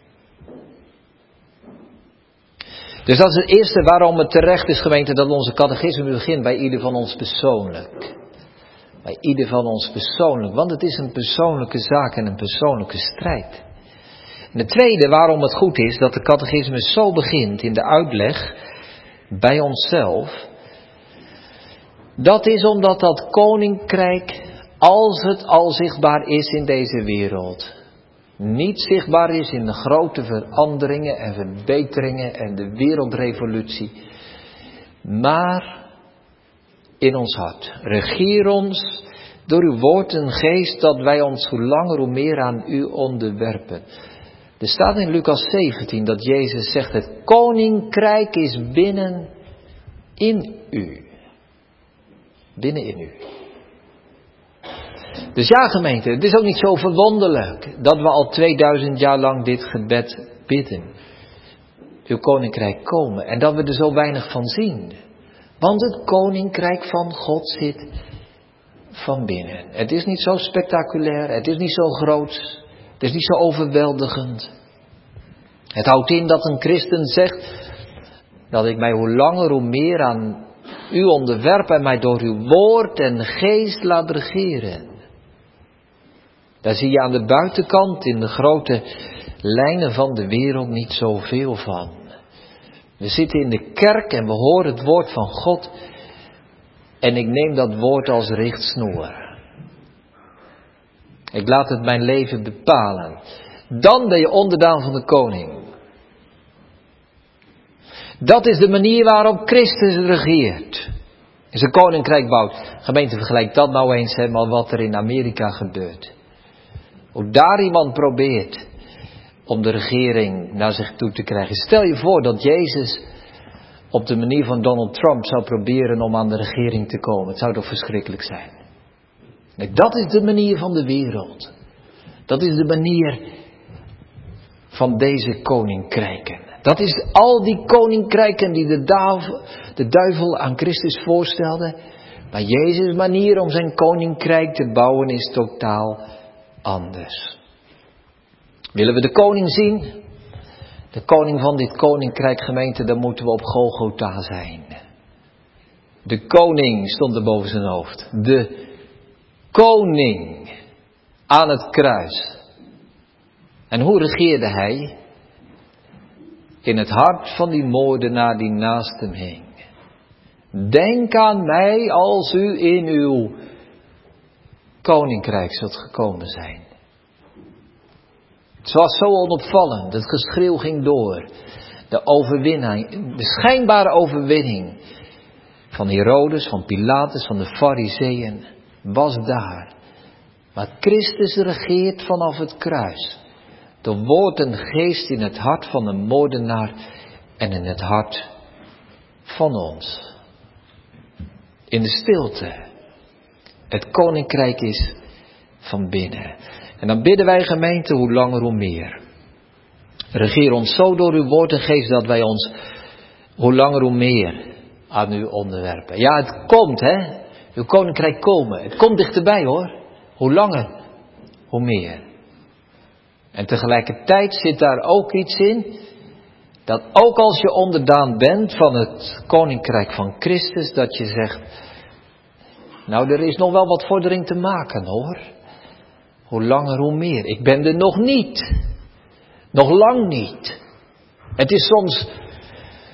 [SPEAKER 1] Dus dat is het eerste waarom het terecht is, gemeente, dat onze catechisme begint bij ieder van ons persoonlijk. Bij ieder van ons persoonlijk, want het is een persoonlijke zaak en een persoonlijke strijd. En het tweede waarom het goed is dat de catechisme zo begint in de uitleg bij onszelf. Dat is omdat dat koninkrijk, als het al zichtbaar is in deze wereld, niet zichtbaar is in de grote veranderingen en verbeteringen en de wereldrevolutie, maar in ons hart. Regeer ons door uw woord en geest dat wij ons hoe langer hoe meer aan u onderwerpen. Er staat in Lucas 17 dat Jezus zegt, het koninkrijk is binnen in u. Binnen in u. Dus ja, gemeente, het is ook niet zo verwonderlijk dat we al 2000 jaar lang dit gebed bidden. Uw koninkrijk komen. En dat we er zo weinig van zien. Want het koninkrijk van God zit van binnen. Het is niet zo spectaculair. Het is niet zo groot. Het is niet zo overweldigend. Het houdt in dat een christen zegt dat ik mij hoe langer hoe meer aan u onderwerp en mij door uw woord en geest laat regeren. Daar zie je aan de buitenkant in de grote lijnen van de wereld niet zoveel van. We zitten in de kerk en we horen het woord van God en ik neem dat woord als richtsnoer. Ik laat het mijn leven bepalen. Dan ben je onderdaan van de koning. Dat is de manier waarop Christus regeert. En zijn koninkrijk bouwt. Gemeente, vergelijk dat nou eens met wat er in Amerika gebeurt. Hoe daar iemand probeert om de regering naar zich toe te krijgen. Stel je voor dat Jezus op de manier van Donald Trump zou proberen om aan de regering te komen. Het zou toch verschrikkelijk zijn. Nee, dat is de manier van de wereld. Dat is de manier van deze koninkrijken. Dat is al die koninkrijken die de duivel aan Christus voorstelde. Maar Jezus' manier om zijn koninkrijk te bouwen is totaal anders. Willen we de koning zien? De koning van dit koninkrijk, gemeente, dan moeten we op Golgotha zijn. De koning stond er boven zijn hoofd. De koning aan het kruis. En hoe regeerde hij? In het hart van die moordenaar die naast hem hing. Denk aan mij als u in uw koninkrijk zult gekomen zijn. Het was zo onopvallend. Het geschreeuw ging door. De overwinning, de schijnbare overwinning van Herodes, van Pilatus, van de Farizeeën was daar. Maar Christus regeert vanaf het kruis. Door woord en geest in het hart van een moordenaar en in het hart van ons. In de stilte. Het koninkrijk is van binnen. En dan bidden wij, gemeente, hoe langer hoe meer. Regeer ons zo door uw woord en geest dat wij ons hoe langer hoe meer aan u onderwerpen. Ja, het komt, hè. Uw koninkrijk komen. Het komt dichterbij, hoor. Hoe langer hoe meer. En tegelijkertijd zit daar ook iets in, dat ook als je onderdaan bent van het koninkrijk van Christus, dat je zegt, nou, er is nog wel wat vordering te maken, hoor. Hoe langer hoe meer. Ik ben er nog niet. Nog lang niet. Het is soms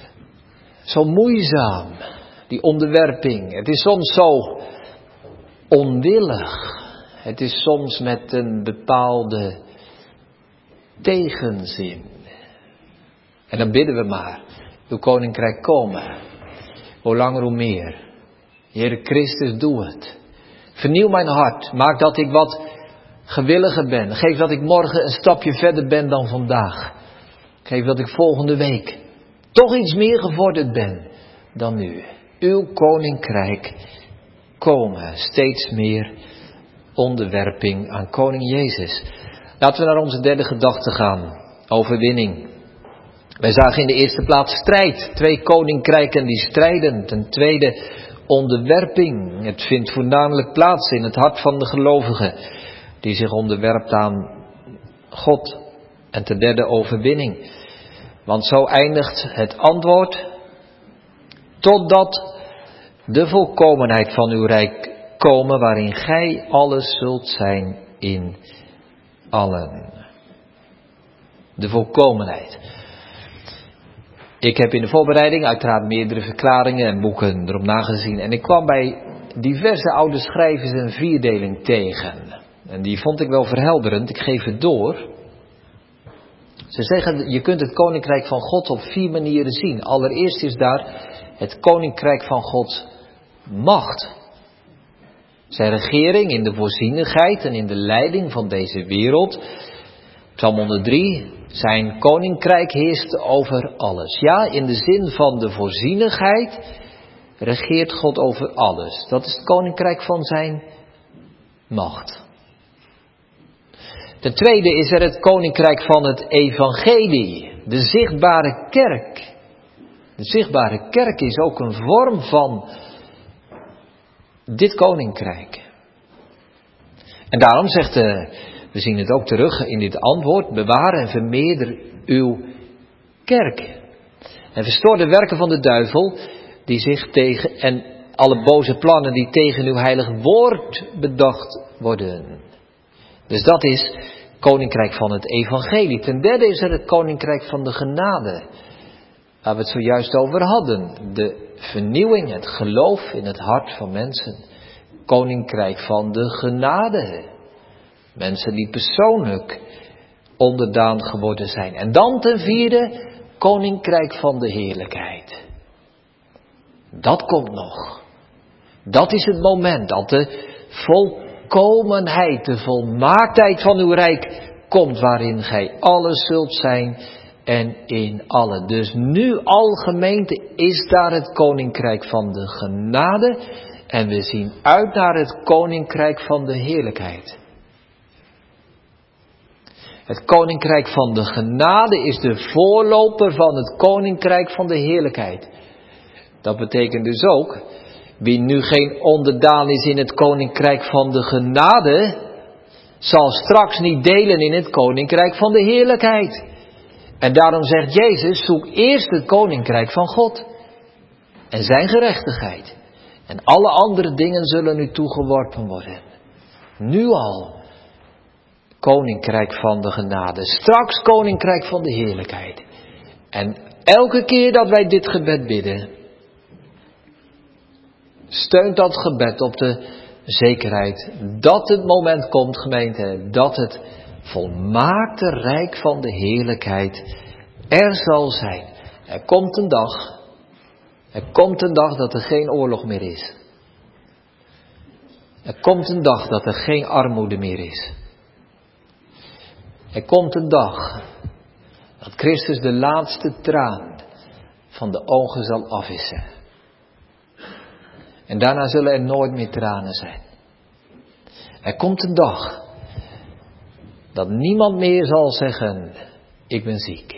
[SPEAKER 1] zo moeizaam, die onderwerping. Het is soms zo onwillig. Het is soms met een bepaalde tegenzin. En dan bidden we maar. Uw koninkrijk komen. Hoe langer hoe meer. Heere Christus, doe het. Vernieuw mijn hart. Maak dat ik wat gewilliger ben. Geef dat ik morgen een stapje verder ben dan vandaag. Geef dat ik volgende week toch iets meer gevorderd ben dan nu. Uw koninkrijk komen. Steeds meer onderwerping aan koning Jezus. Laten we naar onze derde gedachte gaan. Overwinning. Wij zagen in de eerste plaats strijd. 2 koninkrijken die strijden. Ten tweede onderwerping. Het vindt voornamelijk plaats in het hart van de gelovige die zich onderwerpt aan God. En ten derde overwinning. Want zo eindigt het antwoord. Totdat de volkomenheid van uw rijk komen, waarin gij alles zult zijn in allen. De volkomenheid. Ik heb in de voorbereiding uiteraard meerdere verklaringen en boeken erop nagezien. En ik kwam bij diverse oude schrijvers een vierdeling tegen. En die vond ik wel verhelderend. Ik geef het door. Ze zeggen, je kunt het koninkrijk van God op 4 manieren zien. Allereerst is daar het koninkrijk van Gods macht. Zijn regering in de voorzienigheid en in de leiding van deze wereld. Psalm 103, zijn koninkrijk heerst over alles. Ja, in de zin van de voorzienigheid regeert God over alles. Dat is het koninkrijk van zijn macht. Ten tweede is er het koninkrijk van het evangelie, de zichtbare kerk. De zichtbare kerk is ook een vorm van dit koninkrijk. En daarom zegt we zien het ook terug in dit antwoord, bewaar en vermeerder uw kerk. En verstoor de werken van de duivel die zich tegen en alle boze plannen die tegen uw heilig woord bedacht worden. Dus dat is koninkrijk van het evangelie. Ten derde is er het koninkrijk van de genade, waar we het zojuist over hadden. De vernieuwing, het geloof in het hart van mensen. Koninkrijk van de genade. Mensen die persoonlijk onderdaan geworden zijn. En dan ten vierde, koninkrijk van de heerlijkheid. Dat komt nog. Dat is het moment dat de volkomenheid, de volmaaktheid van uw rijk komt, waarin gij alles zult zijn en in allen. Dus nu al gemeente is daar het koninkrijk van de genade en we zien uit naar het koninkrijk van de heerlijkheid. Het koninkrijk van de genade is de voorloper van het koninkrijk van de heerlijkheid. Dat betekent dus ook, wie nu geen onderdaan is in het koninkrijk van de genade, zal straks niet delen in het koninkrijk van de heerlijkheid. En daarom zegt Jezus, zoek eerst het koninkrijk van God en zijn gerechtigheid. En alle andere dingen zullen u toegeworpen worden. Nu al. Koninkrijk van de genade. Straks koninkrijk van de heerlijkheid. En elke keer dat wij dit gebed bidden, steunt dat gebed op de zekerheid dat het moment komt, gemeente, dat het volmaakte rijk van de heerlijkheid er zal zijn. Er komt een dag dat er geen oorlog meer is. Er komt een dag dat er geen armoede meer is. Er komt een dag dat Christus de laatste traan van de ogen zal afwissen. En daarna zullen er nooit meer tranen zijn. Er komt een dag dat niemand meer zal zeggen, ik ben ziek.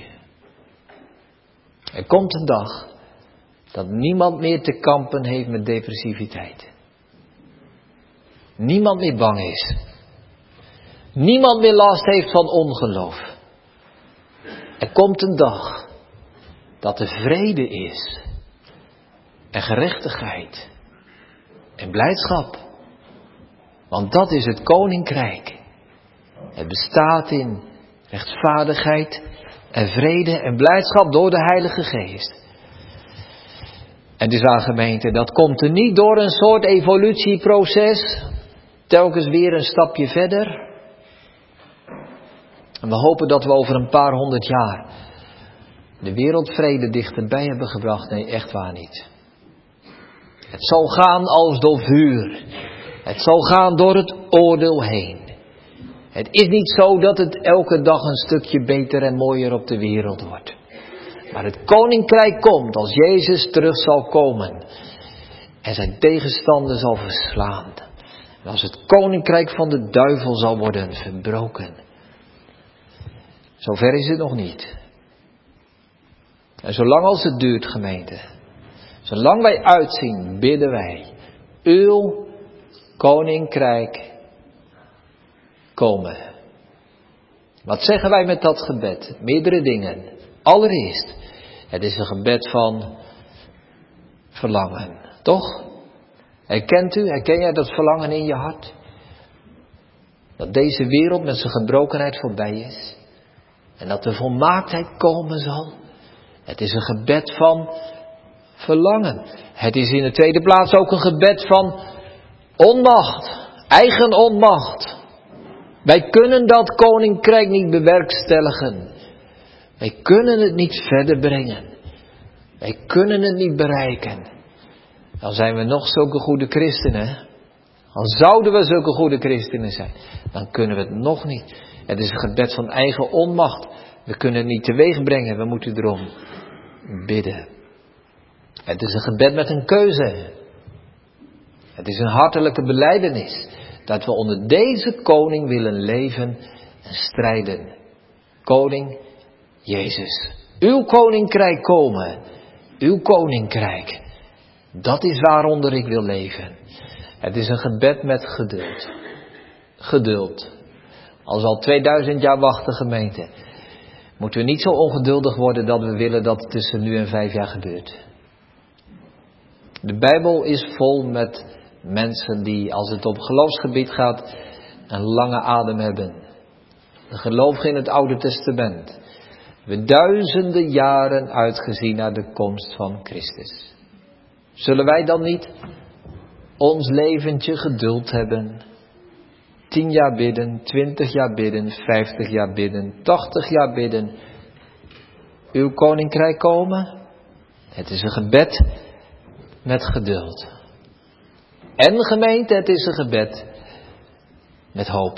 [SPEAKER 1] Er komt een dag dat niemand meer te kampen heeft met depressiviteit. Niemand meer bang is. Niemand meer last heeft van ongeloof. Er komt een dag dat er vrede is. En gerechtigheid. En blijdschap. Want dat is het koninkrijk. Het bestaat in rechtvaardigheid en vrede en blijdschap door de Heilige Geest. En dus aan gemeente, dat komt er niet door een soort evolutieproces. telkens weer een stapje verder. En we hopen dat we over een paar 100 jaar de wereldvrede dichterbij hebben gebracht. Nee, echt waar niet. Het zal gaan als door vuur. Het zal gaan door het oordeel heen. Het is niet zo dat het elke dag een stukje beter en mooier op de wereld wordt. Maar het koninkrijk komt als Jezus terug zal komen. En zijn tegenstander zal verslaan. En als het koninkrijk van de duivel zal worden verbroken. Zover is het nog niet. En zolang als het duurt, gemeente. Zolang wij uitzien, bidden wij. Uw koninkrijk komen. Wat zeggen wij met dat gebed? Meerdere dingen. Allereerst, het is een gebed van verlangen. Toch? Herken jij dat verlangen in je hart? Dat deze wereld met zijn gebrokenheid voorbij is. En dat de volmaaktheid komen zal. Het is een gebed van verlangen. Het is in de tweede plaats ook een gebed van onmacht. Eigen onmacht. Wij kunnen dat koninkrijk niet bewerkstelligen. Wij kunnen het niet verder brengen. Wij kunnen het niet bereiken. Dan zijn we nog zulke goede christenen. Al zouden we zulke goede christenen zijn. Dan kunnen we het nog niet. Het is een gebed van eigen onmacht. We kunnen het niet teweeg brengen. We moeten erom bidden. Het is een gebed met een keuze. Het is een hartelijke belijdenis. Dat we onder deze koning willen leven en strijden. Koning Jezus. Uw koninkrijk komen. Uw koninkrijk. Dat is waaronder ik wil leven. Het is een gebed met geduld. Geduld. Als we al 2000 jaar wachten, gemeente. Moeten we niet zo ongeduldig worden dat we willen dat het tussen nu en 5 jaar gebeurt. De Bijbel is vol met mensen die, als het op geloofsgebied gaat, een lange adem hebben. De gelovigen in het Oude Testament. We duizenden jaren uitgezien naar de komst van Christus. Zullen wij dan niet ons leventje geduld hebben? 10 jaar bidden, 20 jaar bidden, 50 jaar bidden, 80 jaar bidden. Uw koninkrijk komen? Het is een gebed met geduld. En gemeente, het is een gebed met hoop.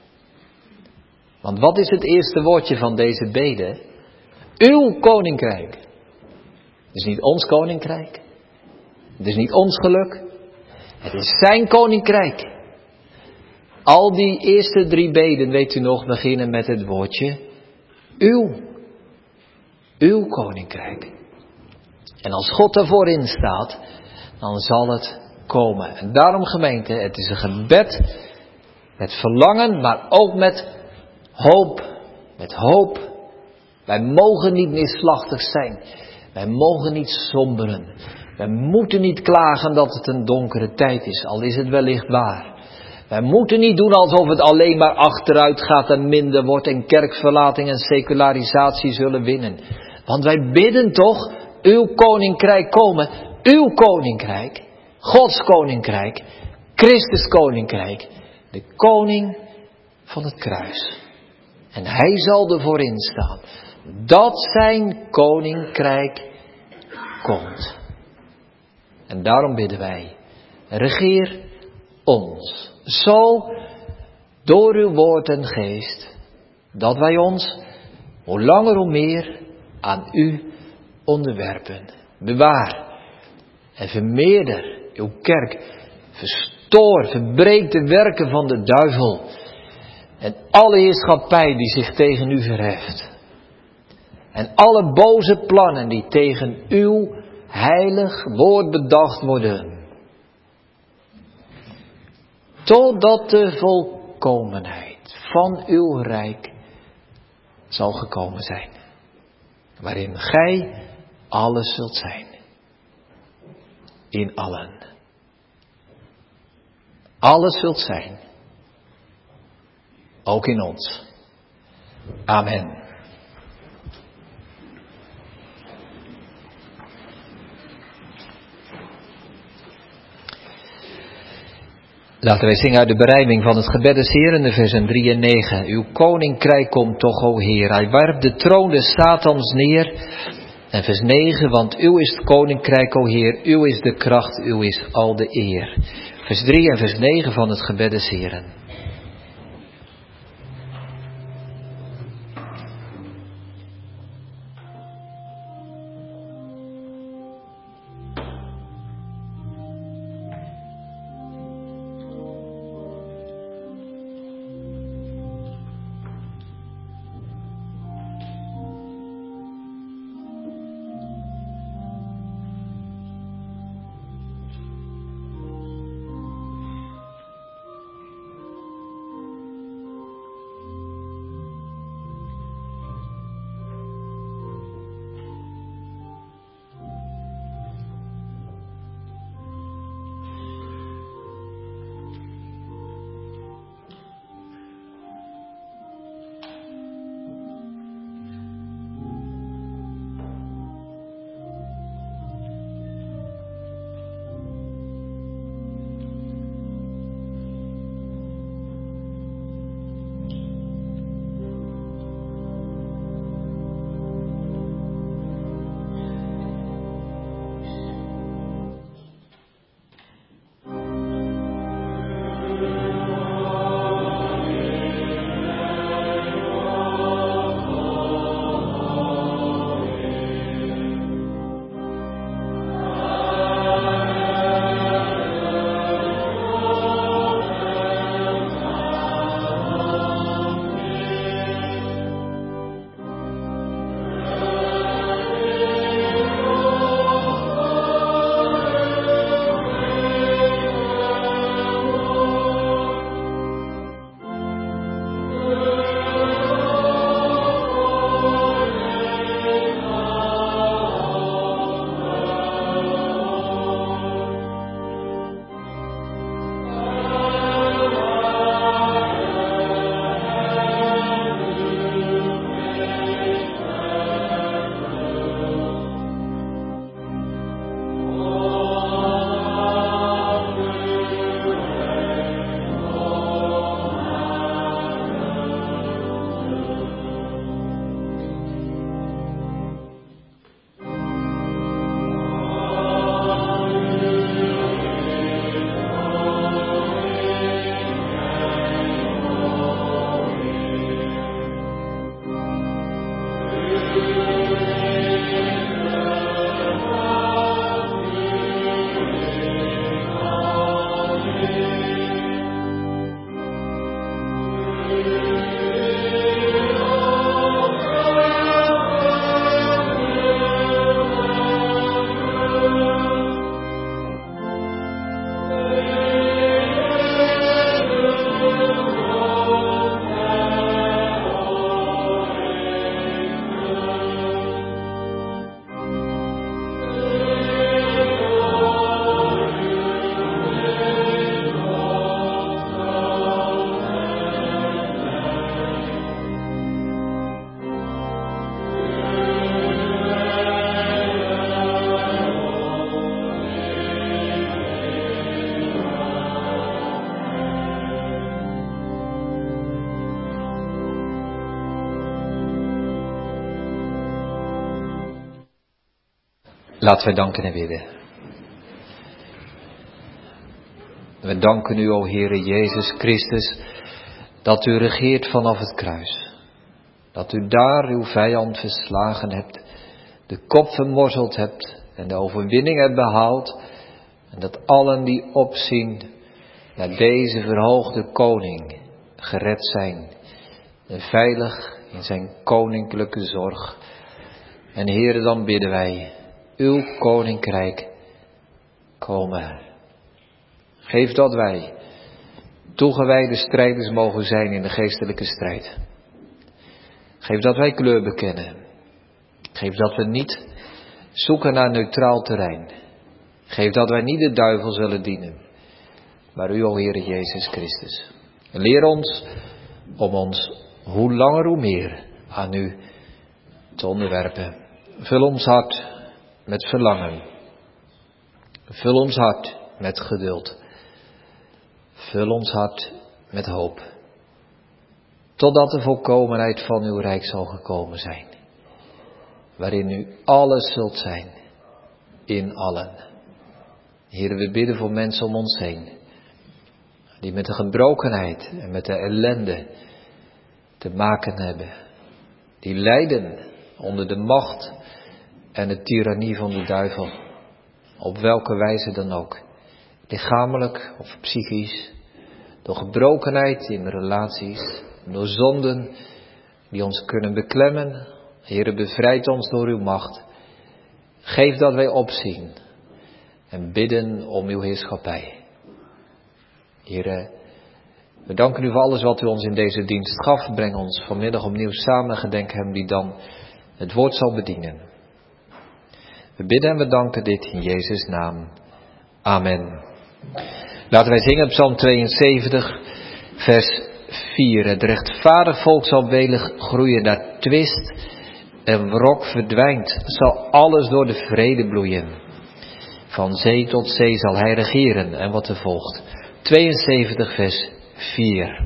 [SPEAKER 1] Want wat is het eerste woordje van deze bede? Uw koninkrijk. Het is niet ons koninkrijk. Het is niet ons geluk. Het is zijn koninkrijk. Al die eerste 3 beden, weet u nog, beginnen met het woordje uw. Uw koninkrijk. En als God ervoor in staat, dan zal het komen. En daarom, gemeente, het is een gebed met verlangen, maar ook met hoop. Met hoop. Wij mogen niet neerslachtig zijn. Wij mogen niet somberen. Wij moeten niet klagen dat het een donkere tijd is, al is het wellicht waar. Wij moeten niet doen alsof het alleen maar achteruit gaat en minder wordt en kerkverlating en secularisatie zullen winnen. Want wij bidden toch, uw koninkrijk komen, uw koninkrijk, Gods koninkrijk, Christus koninkrijk, de koning van het kruis. En hij zal ervoor instaan dat zijn koninkrijk komt. En daarom bidden wij, regeer ons, zo door uw woord en geest, dat wij ons, hoe langer hoe meer, aan u onderwerpen. Bewaar en vermeerder uw kerk, verstoor, verbreek de werken van de duivel en alle heerschappij die zich tegen u verheft. En alle boze plannen die tegen uw heilig woord bedacht worden. Totdat de volkomenheid van uw rijk zal gekomen zijn. Waarin gij alles zult zijn. In allen. Alles zult zijn. Ook in ons. Amen. Laten wij zingen uit de berijming van het gebed des Heeren, de versen 3 en 9. Uw koninkrijk komt toch, o Heer. Hij werpt de troon des Satans neer. En vers 9, want uw is het koninkrijk, o Heer. Uw is de kracht, uw is al de eer. Vers 3 en vers 9 van het gebed des Heeren. Laten wij danken en bidden. We danken u, o Heere Jezus Christus, dat u regeert vanaf het kruis. Dat u daar uw vijand verslagen hebt, de kop vermorzeld hebt en de overwinning hebt behaald. En dat allen die opzien naar deze verhoogde koning gered zijn en veilig in zijn koninklijke zorg. En Heere, dan bidden wij, uw koninkrijk komen. Geef dat wij toegewijde strijders mogen zijn in de geestelijke strijd. Geef dat wij kleur bekennen. Geef dat we niet zoeken naar neutraal terrein. Geef dat wij niet de duivel zullen dienen, maar u, o Heere Jezus Christus. En leer ons om ons hoe langer hoe meer aan u te onderwerpen. Vul ons hart met verlangen. Vul ons hart met geduld. Vul ons hart met hoop, totdat de volkomenheid van uw rijk zal gekomen zijn, waarin u alles zult zijn, in allen. Heere, we bidden voor mensen om ons heen, die met de gebrokenheid en met de ellende te maken hebben, die lijden onder de macht en de tirannie van de duivel, op welke wijze dan ook, lichamelijk of psychisch, door gebrokenheid in relaties, door zonden die ons kunnen beklemmen. Heere, bevrijd ons door uw macht. Geef dat wij opzien en bidden om uw heerschappij. Heere, we danken u voor alles wat u ons in deze dienst gaf. Breng ons vanmiddag opnieuw samen, gedenk hem die dan het woord zal bedienen. We bidden en we danken dit in Jezus' naam. Amen. Laten wij zingen Psalm 72, vers 4. Het rechtvaardig volk zal welig groeien, daar twist en wrok verdwijnt, zal alles door de vrede bloeien. Van zee tot zee zal hij regeren. En wat er volgt. 72, vers 4.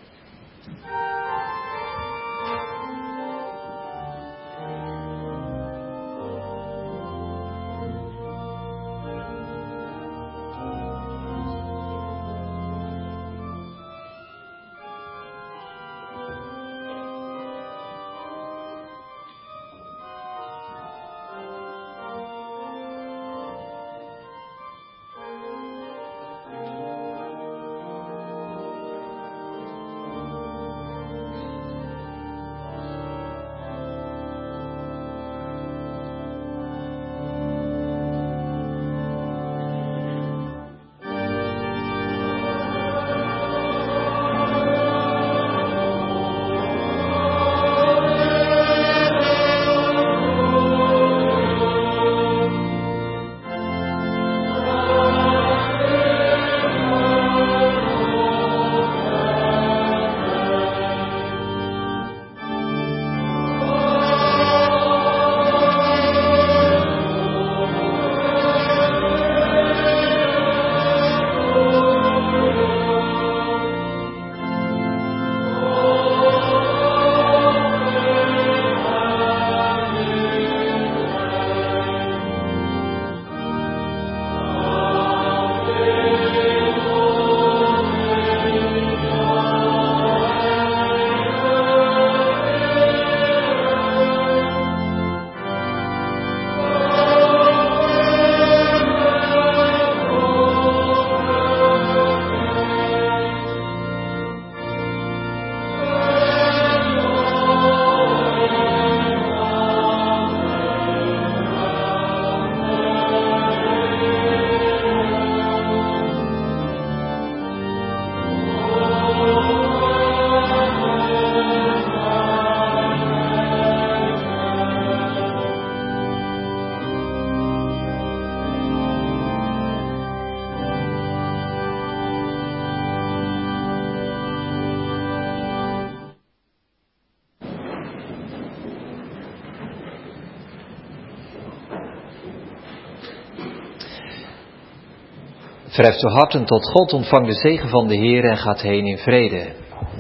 [SPEAKER 1] Verheft uw harten tot God, ontvang de zegen van de Heer en gaat heen in vrede.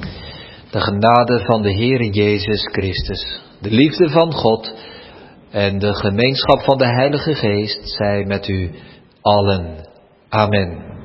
[SPEAKER 1] De genade van de Heer Jezus Christus, de liefde van God en de gemeenschap van de Heilige Geest zij met u allen. Amen.